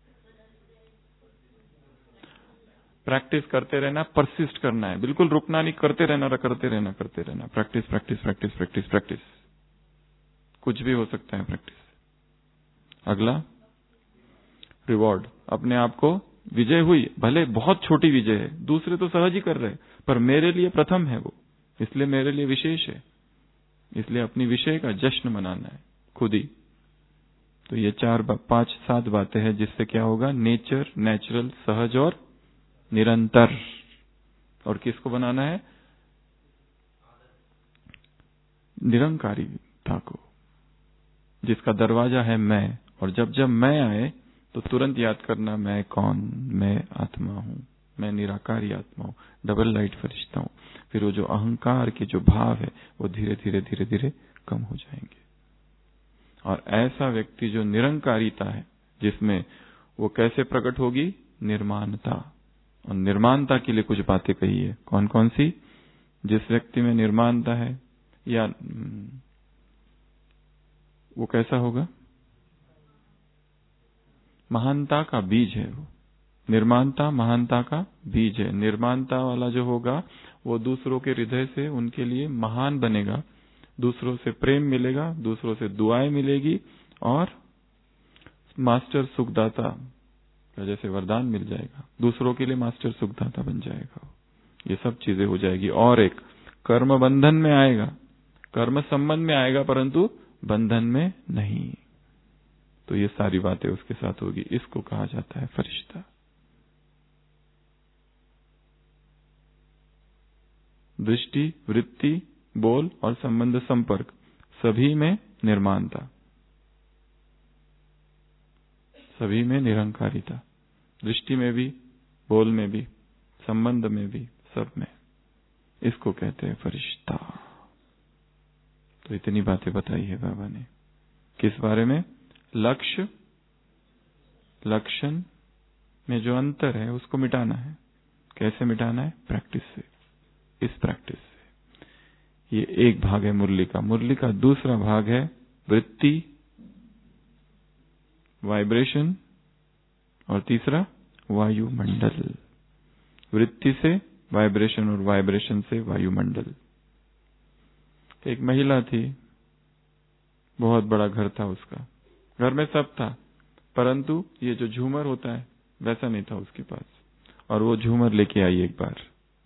Speaker 1: प्रैक्टिस करते रहना, परसिस्ट करना है, बिल्कुल रुकना नहीं, करते रहना, करते रहना, करते रहना। Practice practice practice practice practice, कुछ भी हो सकता है प्रैक्टिस। अगला, रिवॉर्ड, अपने आप को, विजय हुई, भले बहुत छोटी विजय है, दूसरे तो सहज ही कर रहे, पर मेरे लिए प्रथम है वो, इसलिए मेरे लिए विशेष है, इसलिए अपनी विषय का जश्न मनाना है खुद ही। तो ये 5-7 बातें हैं जिससे क्या होगा, नेचर, नेचुरल, सहज और निरंतर। और किसको बनाना है, निरंकारिता को, जिसका दरवाजा है मैं। और जब जब मैं आए तो तुरंत याद करना, मैं कौन, मैं आत्मा हूं, मैं निराकारी आत्मा हूं, डबल लाइट फरिश्ता हूं। फिर वो जो अहंकार के जो भाव है वो धीरे धीरे धीरे धीरे कम हो जाएंगे। और ऐसा व्यक्ति जो निरंकारिता है, जिसमें वो कैसे प्रकट होगी, निर्माणता। और निर्माणता के लिए कुछ बातें कही है, कौन कौन सी। जिस व्यक्ति में निर्माणता है, या वो कैसा होगा, महानता का बीज है वो। निर्माणता महानता का बीज है। निर्माणता वाला जो होगा वो दूसरों के हृदय से उनके लिए महान बनेगा, दूसरों से प्रेम मिलेगा, दूसरों से दुआएं मिलेगी, और मास्टर सुखदाता का जैसे वरदान मिल जाएगा, दूसरों के लिए मास्टर सुखदाता बन जाएगा। ये सब चीजें हो जाएगी। और एक, कर्म बंधन में आएगा, कर्म संबंध में आएगा, परंतु बंधन में नहीं। तो ये सारी बातें उसके साथ होगी। इसको कहा जाता है फरिश्ता। दृष्टि, वृत्ति, बोल और संबंध, संपर्क, सभी में निर्माणता, सभी में निरंकारिता, दृष्टि में भी, बोल में भी, संबंध में भी, सब में। इसको कहते हैं फरिश्ता। तो इतनी बातें बताई है बाबा ने। किस बारे में, लक्ष्य, लक्षण में जो अंतर है उसको मिटाना है। कैसे मिटाना है, प्रैक्टिस से, इस प्रैक्टिस से। ये एक भाग है मुरली का। मुरली का दूसरा भाग है वृत्ति, वाइब्रेशन, और तीसरा वायुमंडल। वृत्ति से वाइब्रेशन और वाइब्रेशन से वायुमंडल। एक महिला थी, बहुत बड़ा घर था उसका, घर में सब था, परंतु ये जो झूमर होता है वैसा नहीं था उसके पास। और वो झूमर लेके आई एक बार,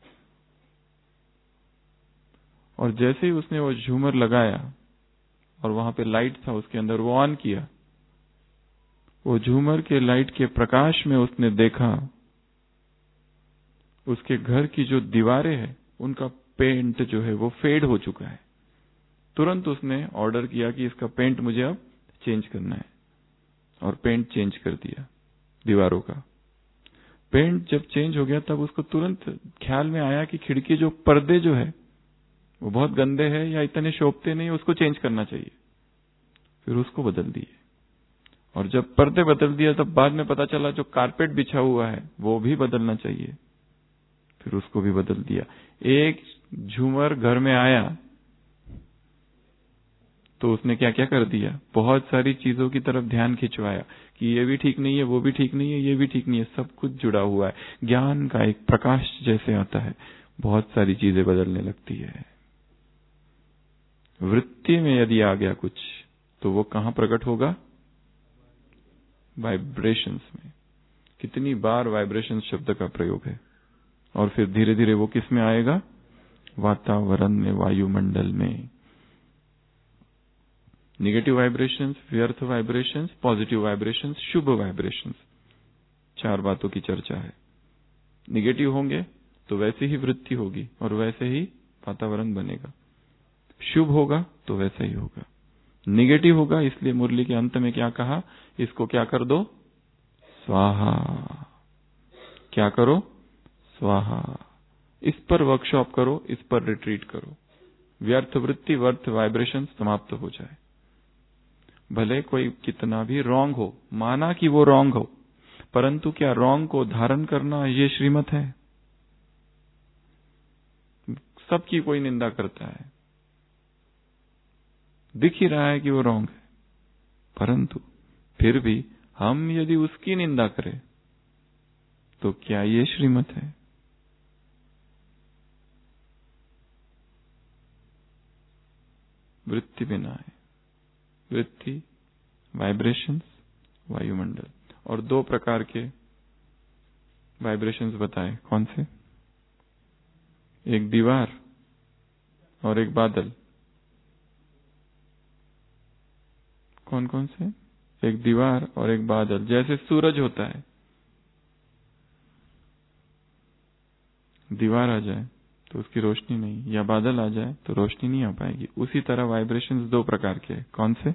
Speaker 1: और जैसे ही उसने वो झूमर लगाया और वहां पे लाइट था उसके अंदर, वो ऑन किया, वो झूमर के लाइट के प्रकाश में उसने देखा उसके घर की जो दीवारें हैं उनका पेंट जो है वो फेड हो चुका है। तुरंत उसने ऑर्डर किया कि इसका पेंट मुझे अब चेंज करना है, और पेंट चेंज कर दिया दीवारों का। पेंट जब चेंज हो गया तब उसको तुरंत ख्याल में आया कि खिड़की जो पर्दे जो है वो बहुत गंदे हैं या इतने शोभते नहीं, उसको चेंज करना चाहिए। फिर उसको बदल दिए, और जब पर्दे बदल दिया तब बाद में पता चला जो कारपेट बिछा हुआ है वो भी बदलना चाहिए। फिर उसको भी बदल दिया। एक झूमर घर में आया तो उसने क्या क्या कर दिया, बहुत सारी चीजों की तरफ ध्यान खिंचवाया कि ये भी ठीक नहीं है, वो भी ठीक नहीं है, ये भी ठीक नहीं है, सब कुछ जुड़ा हुआ है। ज्ञान का एक प्रकाश जैसे आता है, बहुत सारी चीजें बदलने लगती है। वृत्ति में यदि आ गया कुछ तो वो कहां प्रकट होगा? वाइब्रेशंस में। कितनी बार वाइब्रेशन शब्द का प्रयोग है, और फिर धीरे धीरे वो किस में आएगा? वातावरण में, वायुमंडल में। नेगेटिव वाइब्रेशंस, व्यर्थ वाइब्रेशंस, पॉजिटिव वाइब्रेशंस, शुभ वाइब्रेशंस, 4 बातों की चर्चा है। नेगेटिव होंगे तो वैसे ही वृत्ति होगी और वैसे ही वातावरण बनेगा। शुभ होगा तो वैसा ही होगा। नेगेटिव होगा, इसलिए मुरली के अंत में क्या कहा? इसको क्या कर दो? स्वाहा। क्या करो? स्वाहा। इस पर वर्कशॉप करो, इस पर रिट्रीट करो। व्यर्थ वृत्ति, व्यर्थ वाइब्रेशन समाप्त हो जाए। भले कोई कितना भी रॉन्ग हो, माना कि वो रॉन्ग हो, परंतु क्या रॉन्ग को धारण करना ये श्रीमत है? सबकी कोई निंदा करता है, दिख ही रहा है कि वो रॉन्ग है, परंतु फिर भी हम यदि उसकी निंदा करें तो क्या ये श्रीमत है? वृत्ति बिना है। वृत्ति, वाइब्रेशंस, वायुमंडल। और 2 प्रकार के वाइब्रेशंस बताए, कौन से? एक दीवार और एक बादल। कौन कौन से? एक दीवार और एक बादल। जैसे सूरज होता है, दीवार आ जाए तो उसकी रोशनी नहीं, या बादल आ जाए तो रोशनी नहीं आ पाएगी। उसी तरह वाइब्रेशंस 2 प्रकार के। कौन से?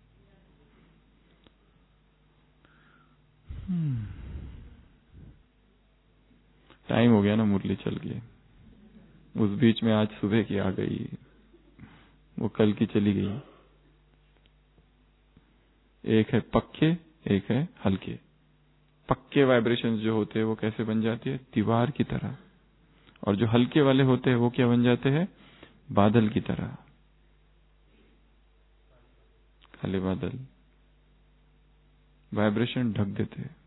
Speaker 1: टाइम हो गया ना, मुरली चल गई। उस बीच में आज सुबह की आ गई, वो कल की चली गई। एक है पक्के, एक है हल्के। पक्के वाइब्रेशंस जो होते हैं वो कैसे बन जाती है? दीवार की तरह। और जो हल्के वाले होते हैं वो क्या बन जाते हैं? बादल की तरह। काले बादल वाइब्रेशन ढक देते हैं।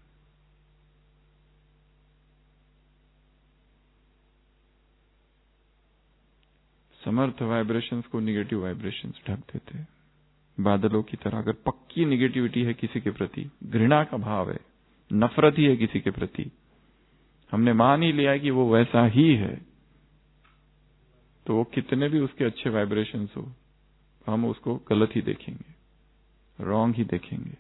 Speaker 1: समर्थ वाइब्रेशंस को निगेटिव वाइब्रेशंस ढक देते हैं। बादलों की तरह अगर पक्की निगेटिविटी है किसी के प्रति, घृणा का भाव है, नफरत ही है किसी के प्रति, हमने मान ही लिया कि वो वैसा ही है, तो वो कितने भी उसके अच्छे वाइब्रेशंस हो, हम उसको गलत ही देखेंगे, रॉन्ग ही देखेंगे।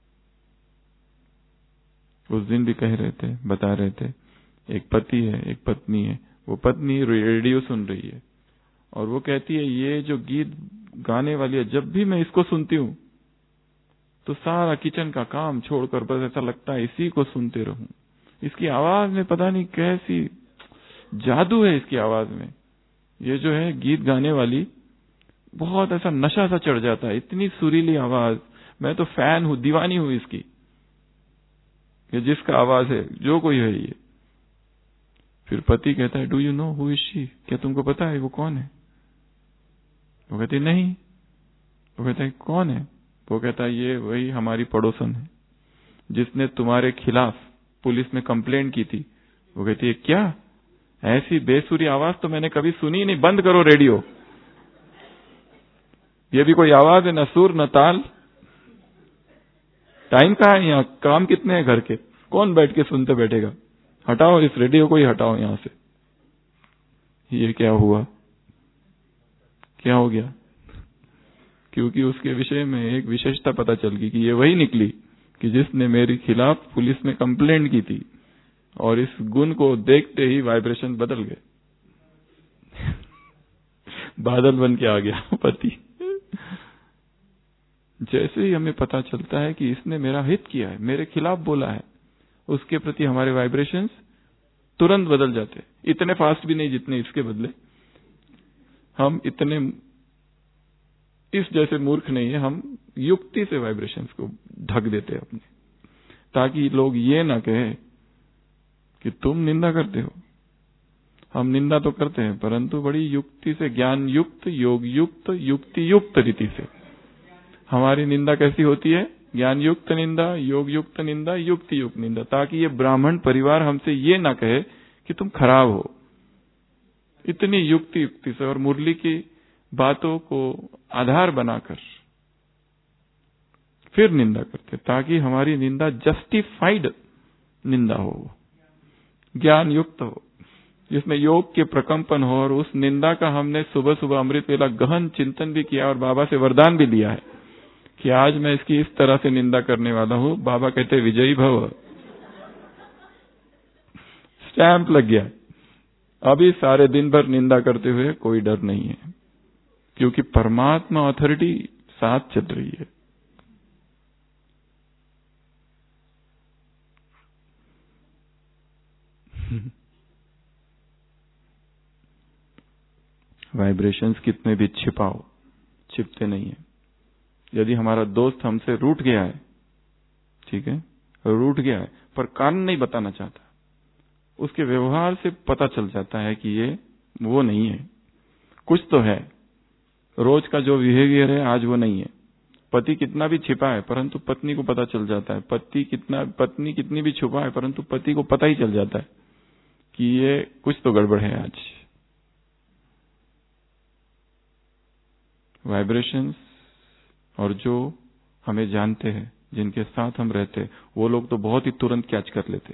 Speaker 1: उस दिन भी कह रहे थे, बता रहे थे, एक पति है, एक पत्नी है। वो पत्नी रेडियो सुन रही है और वो कहती है, ये जो गीत गाने वाली है, जब भी मैं इसको सुनती हूं तो सारा किचन का काम छोड़कर बस ऐसा लगता है इसी को सुनते रहूं। इसकी आवाज में पता नहीं कैसी जादू है, इसकी आवाज में। ये जो है गीत गाने वाली, बहुत ऐसा नशा सा चढ़ जाता है, इतनी सुरीली आवाज। मैं तो फैन हूं, दीवानी हूं इसकी, ये जिसका आवाज है, जो कोई है ये। फिर पति कहता है, do you know who is she? क्या तुमको पता है वो कौन है? वो कहती नहीं। वो कहता है कौन है? वो कहता है ये वही हमारी पड़ोसन है जिसने तुम्हारे खिलाफ पुलिस में कंप्लेंट की थी। वो कहती है क्या? ऐसी बेसुरी आवाज तो मैंने कभी सुनी नहीं, बंद करो रेडियो। ये भी कोई आवाज है? न सुर न ताल। टाइम कहाँ है यहाँ? काम कितने हैं घर के? कौन बैठ के सुनते बैठेगा? हटाओ इस रेडियो को ही, हटाओ यहां से। ये क्या हुआ? क्या हो गया? क्योंकि उसके विषय में एक विशेषता पता चल गई कि ये वही निकली कि जिसने मेरे खिलाफ पुलिस में कंप्लेंट की थी, और इस गुण को देखते ही वाइब्रेशन बदल गए। बादल बन के आ गया पति। जैसे ही हमें पता चलता है कि इसने मेरा हित किया है, मेरे खिलाफ बोला है, उसके प्रति हमारे वाइब्रेशंस तुरंत बदल जाते हैं। इतने फास्ट भी नहीं जितने इसके बदले। हम इतने इस जैसे मूर्ख नहीं है, हम युक्ति से वाइब्रेशंस को ढक देते हैं अपने, ताकि लोग ये ना कहे कि तुम निंदा करते हो। हम निंदा तो करते हैं, परंतु बड़ी युक्ति से, ज्ञान युक्त, योग युक्त, युक्ति युक्त रीति से। हमारी निंदा कैसी होती है? ज्ञान युक्त निंदा, योग युक्त निंदा, युक्ति युक्त निंदा, ताकि ये ब्राह्मण परिवार हमसे ये ना कहे कि तुम खराब हो। इतनी युक्ति युक्ति से और मुरली की बातों को आधार बनाकर फिर निंदा करते, ताकि हमारी निंदा जस्टिफाइड निंदा हो, ज्ञान युक्त हो, जिसमें योग के प्रकंपन हो। और उस निंदा का हमने सुबह सुबह अमृत वेला गहन चिंतन भी किया और बाबा से वरदान भी लिया है कि आज मैं इसकी इस तरह से निंदा करने वाला हूं। बाबा कहते विजयी भव, स्टैंप लग गया। अभी सारे दिन भर निंदा करते हुए कोई डर नहीं है, क्योंकि परमात्मा अथॉरिटी साथ चल रही है। वाइब्रेशंस कितने भी छिपाओ, छिपते नहीं है। यदि हमारा दोस्त हमसे रूठ गया है, ठीक है, रूठ गया है, पर कारण नहीं बताना चाहता, उसके व्यवहार से पता चल जाता है कि ये वो नहीं है, कुछ तो है। रोज का जो बिहेवियर है आज वो नहीं है। पति कितना भी छिपा है, परंतु पत्नी को पता चल जाता है। पत्नी कितनी भी छुपा है, परंतु पति को पता ही चल जाता है कि ये कुछ तो गड़बड़ है आज। वाइब्रेशंस और जो हमें जानते हैं, जिनके साथ हम रहते, वो लोग तो बहुत ही तुरंत कैच कर लेते।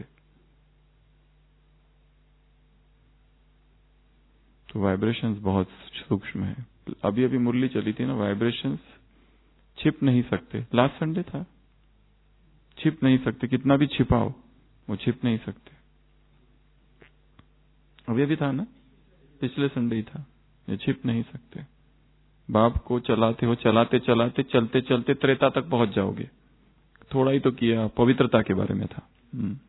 Speaker 1: तो वाइब्रेशंस बहुत सूक्ष्म है। अभी अभी मुरली चली थी ना, वाइब्रेशंस छिप नहीं सकते। लास्ट संडे था, छिप नहीं सकते, कितना भी छिपाओ वो छिप नहीं सकते। अभी अभी था ना, पिछले संडे ही था। ये छिप नहीं सकते। बाप को चलाते हो, चलाते चलाते चलते चलते त्रेता तक पहुंच जाओगे। थोड़ा ही तो किया, पवित्रता के बारे में था,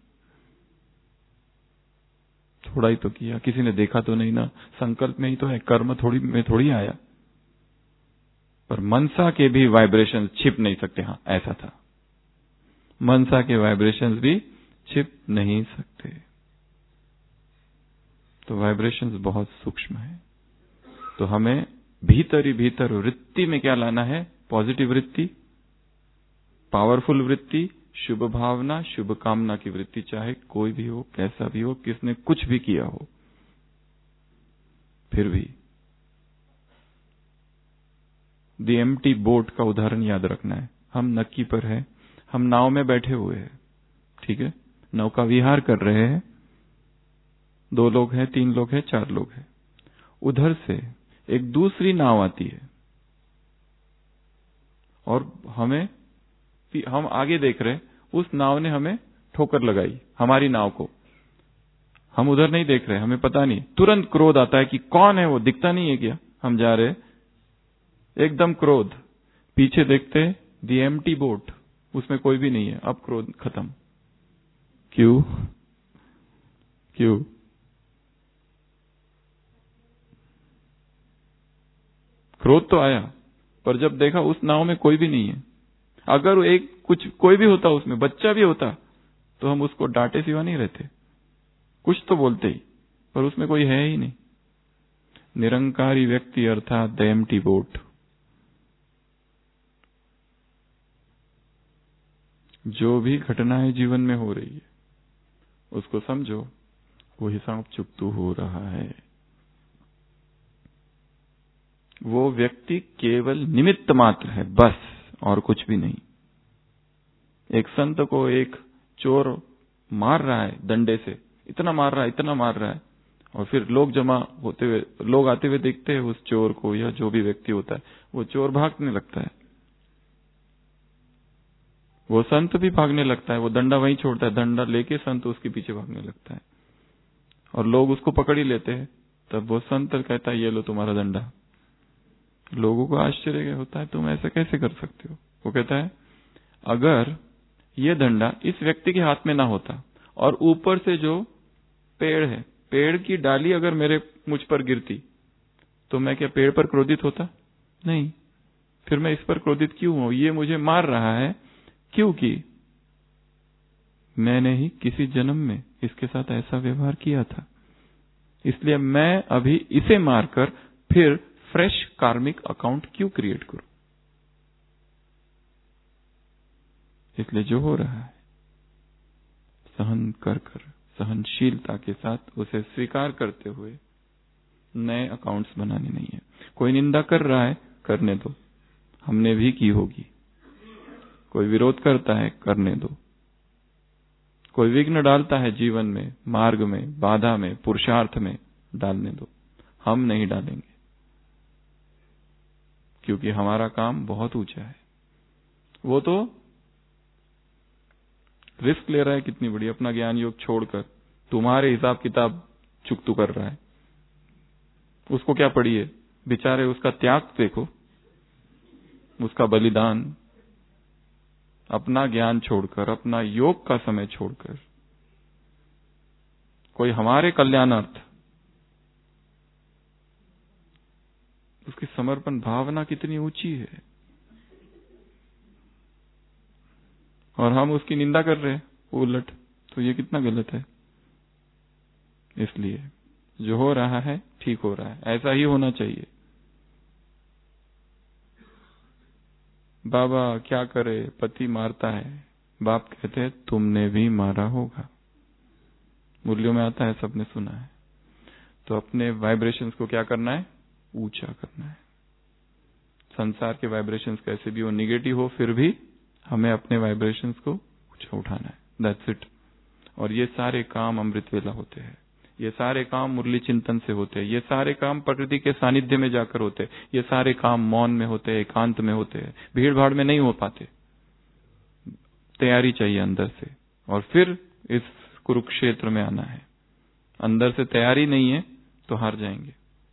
Speaker 1: थोड़ा ही तो किया, किसी ने देखा तो नहीं ना, संकल्प में ही तो है, कर्म थोड़ी में थोड़ी आया। पर मनसा के भी वाइब्रेशन छिप नहीं सकते। हाँ, ऐसा था, मनसा के वाइब्रेशंस भी छिप नहीं सकते। तो वाइब्रेशंस बहुत सूक्ष्म है। तो हमें भीतर ही भीतर वृत्ति में क्या लाना है? पॉजिटिव वृत्ति, पावरफुल वृत्ति, शुभ भावना, शुभ कामना की वृत्ति। चाहे कोई भी हो, कैसा भी हो, किसने कुछ भी किया हो, फिर भी द एम्प्टी बोट का उदाहरण याद रखना है। हम नक्की पर है, हम नाव में बैठे हुए हैं, ठीक है, नौका विहार कर रहे हैं। 2 लोग हैं, 3 लोग हैं, 4 लोग हैं। उधर से एक दूसरी नाव आती है और हम आगे देख रहे, उस नाव ने हमें ठोकर लगाई, हमारी नाव को। हम उधर नहीं देख रहे, हमें पता नहीं। तुरंत क्रोध आता है कि कौन है वो, दिखता नहीं है क्या? हम जा रहे, एकदम क्रोध। पीछे देखते, द एम्प्टी बोट, उसमें कोई भी नहीं है। अब क्रोध खत्म। क्यों? क्रोध तो आया, पर जब देखा उस नाव में कोई भी नहीं है। अगर कोई भी होता, उसमें बच्चा भी होता, तो हम उसको डांटे सिवा नहीं रहते, कुछ तो बोलते ही, पर उसमें कोई है ही नहीं। निरंकारी व्यक्ति अर्थात द एम्प्टी बोट। जो भी घटनाएं जीवन में हो रही है, उसको समझो, वो हिसाब चुकतू हो रहा है। वो व्यक्ति केवल निमित्त मात्र है, बस, और कुछ भी नहीं। एक संत को एक चोर मार रहा है डंडे से, इतना मार रहा है, और फिर लोग जमा होते हुए, लोग आते हुए देखते हैं उस चोर को, या जो भी व्यक्ति होता है, वो चोर भागने लगता है, वो संत भी भागने लगता है, वो डंडा वहीं छोड़ता है, डंडा लेके संत उसके पीछे भागने लगता है, और लोग उसको पकड़ ही लेते हैं। तब वो संत कहता है, ये लो तुम्हारा डंडा। लोगों को आश्चर्य होता है, तुम ऐसा कैसे कर सकते हो? वो कहता है, अगर ये डंडा इस व्यक्ति के हाथ में ना होता, और ऊपर से जो पेड़ है, पेड़ की डाली अगर मुझ पर गिरती, तो मैं क्या पेड़ पर क्रोधित होता? नहीं। फिर मैं इस पर क्रोधित क्यों हूं? ये मुझे मार रहा है क्योंकि मैंने ही किसी जन्म में इसके साथ ऐसा व्यवहार किया था। इसलिए मैं अभी इसे मारकर फिर फ्रेश कार्मिक अकाउंट क्यों क्रिएट करूं? इसलिए जो हो रहा है सहन कर सहनशीलता के साथ उसे स्वीकार करते हुए नए अकाउंट्स बनाने नहीं है। कोई निंदा कर रहा है, करने दो, हमने भी की होगी। कोई विरोध करता है, करने दो। कोई विघ्न डालता है जीवन में, मार्ग में, बाधा में, पुरुषार्थ में, डालने दो। हम नहीं डालेंगे, क्योंकि हमारा काम बहुत ऊंचा है। वो तो रिस्क ले रहा है कितनी बड़ी, अपना ज्ञान योग छोड़कर तुम्हारे हिसाब किताब चुकतू कर रहा है। उसको क्या पड़ी है बेचारे, उसका त्याग देखो, उसका बलिदान, अपना ज्ञान छोड़कर, अपना योग का समय छोड़कर, कोई हमारे कल्याणार्थ, उसकी समर्पण भावना कितनी ऊंची है, और हम उसकी निंदा कर रहे हैं उलट, तो ये कितना गलत है। इसलिए जो हो रहा है ठीक हो रहा है, ऐसा ही होना चाहिए। बाबा क्या करे, पति मारता है, बाप कहते हैं तुमने भी मारा होगा। मूल्यों में आता है, सबने सुना है। तो अपने वाइब्रेशंस को क्या करना है, ऊंचा करना है। संसार के वाइब्रेशंस कैसे भी हो, निगेटिव हो, फिर भी हमें अपने वाइब्रेशंस को ऊंचा उठाना है। That's it. और ये सारे काम अमृत वेला होते हैं, ये सारे काम मुरली चिंतन से होते हैं, ये सारे काम प्रकृति के सानिध्य में जाकर होते हैं, ये सारे काम मौन में होते हैं, एकांत में होते हैं, भीड़ भाड़ में नहीं हो पाते। तैयारी चाहिए अंदर से, और फिर इस कुरुक्षेत्र में आना है। अंदर से तैयारी नहीं है तो हार जाएंगे।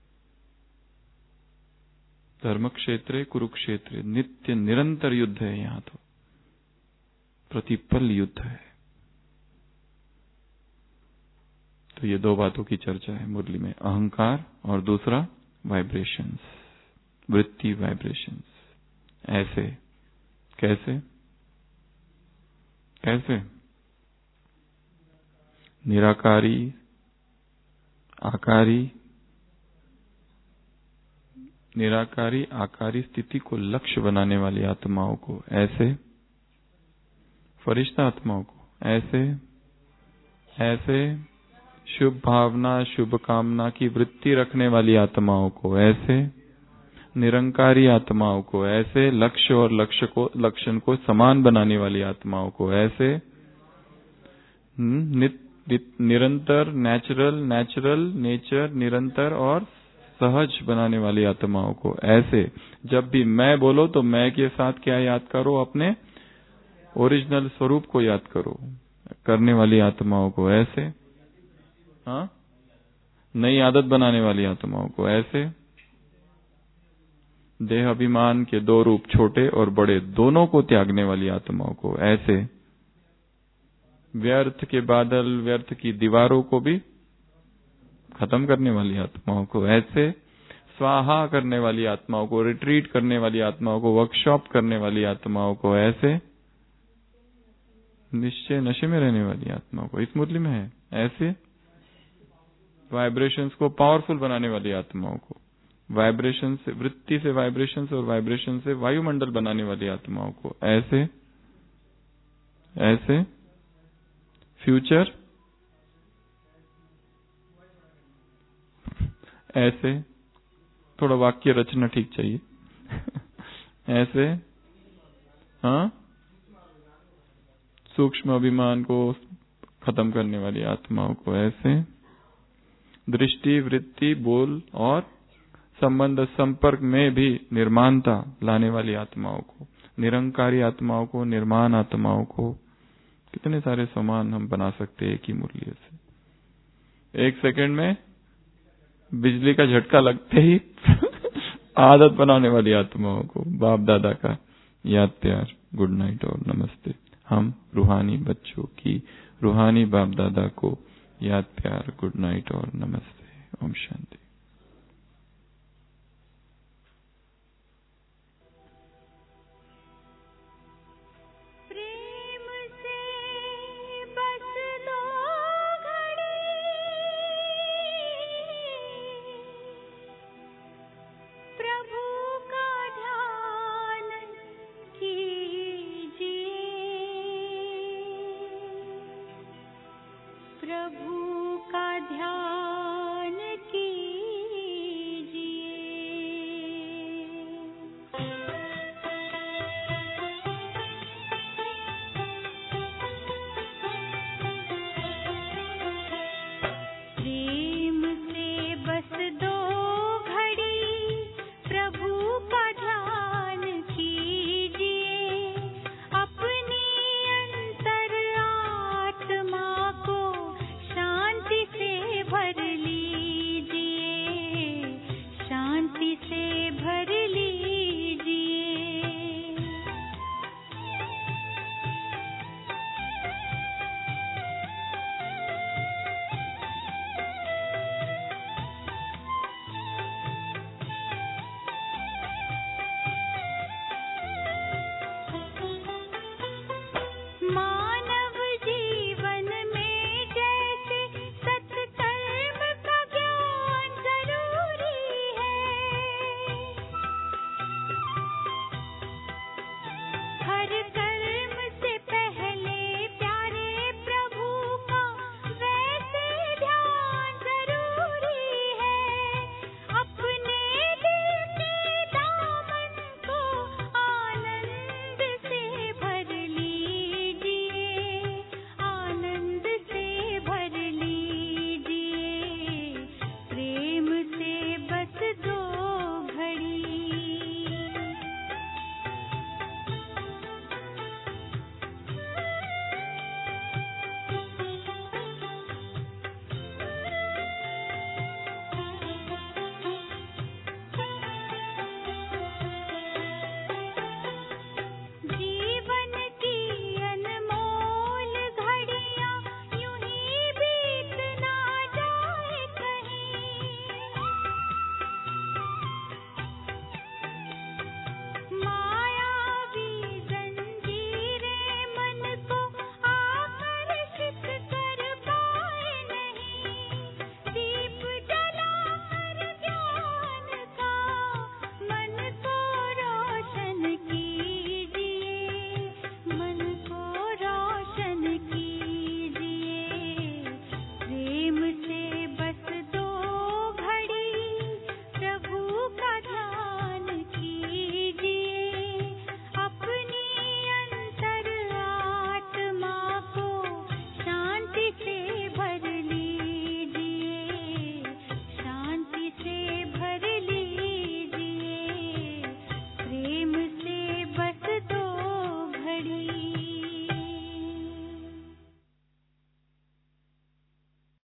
Speaker 1: धर्म क्षेत्र कुरुक्षेत्र, नित्य निरंतर युद्ध है। यहां तो प्रतिपल युद्ध है। तो ये दो बातों की चर्चा है मुरली में, अहंकार और दूसरा वाइब्रेशंस, वृत्ति वाइब्रेशंस। ऐसे कैसे कैसे निराकारी, आकारी, निराकारी आकारी स्थिति को लक्ष्य बनाने वाली आत्माओं को ऐसे, फरिश्ता आत्माओं को ऐसे, ऐसे शुभ भावना शुभ कामना की वृत्ति रखने वाली आत्माओं को ऐसे, निरंकारी आत्माओं को ऐसे, लक्ष्य और लक्षण को समान बनाने वाली आत्माओं को ऐसे, निरंतर नेचर निरंतर और सहज बनाने वाली आत्माओं को ऐसे। जब भी मैं बोलो तो मैं के साथ क्या याद करो, अपने ओरिजिनल स्वरूप को याद करो, करने वाली आत्माओं को ऐसे। हाँ, नई आदत बनाने वाली आत्माओं को ऐसे। देह अभिमान के दो रूप, छोटे और बड़े, दोनों को त्यागने वाली आत्माओं को ऐसे। व्यर्थ के बादल, व्यर्थ की दीवारों को भी खत्म करने वाली आत्माओं को ऐसे। स्वाहा करने वाली आत्माओं को, रिट्रीट करने वाली आत्माओं को, वर्कशॉप करने वाली आत्माओं को ऐसे। निश्चय नशे में रहने वाली आत्माओं को, इस मुरली में है ऐसे। वाइब्रेशंस को पावरफुल बनाने वाली आत्माओं को, वाइब्रेशन से, वृत्ति से वाइब्रेशन और वाइब्रेशन से वायुमंडल बनाने वाली आत्माओं को ऐसे ऐसे। फ्यूचर ऐसे, थोड़ा वाक्य रचना ठीक चाहिए ऐसे। हाँ, सूक्ष्म अभिमान को खत्म करने वाली आत्माओं को ऐसे। दृष्टि, वृत्ति, बोल और संबंध संपर्क में भी निर्माणता लाने वाली आत्माओं को, निरंकारी आत्माओं को, निर्माण आत्माओं को। कितने सारे समान हम बना सकते हैं एक ही मूल्य से। एक सेकंड में बिजली का झटका लगते ही आदत बनाने वाली आत्माओं को, बाप दादा का याद प्यार, गुड नाइट और नमस्ते। हम रूहानी बच्चों की, रूहानी बाप दादा को याद प्यार, गुड नाइट और नमस्ते। ओम शांति।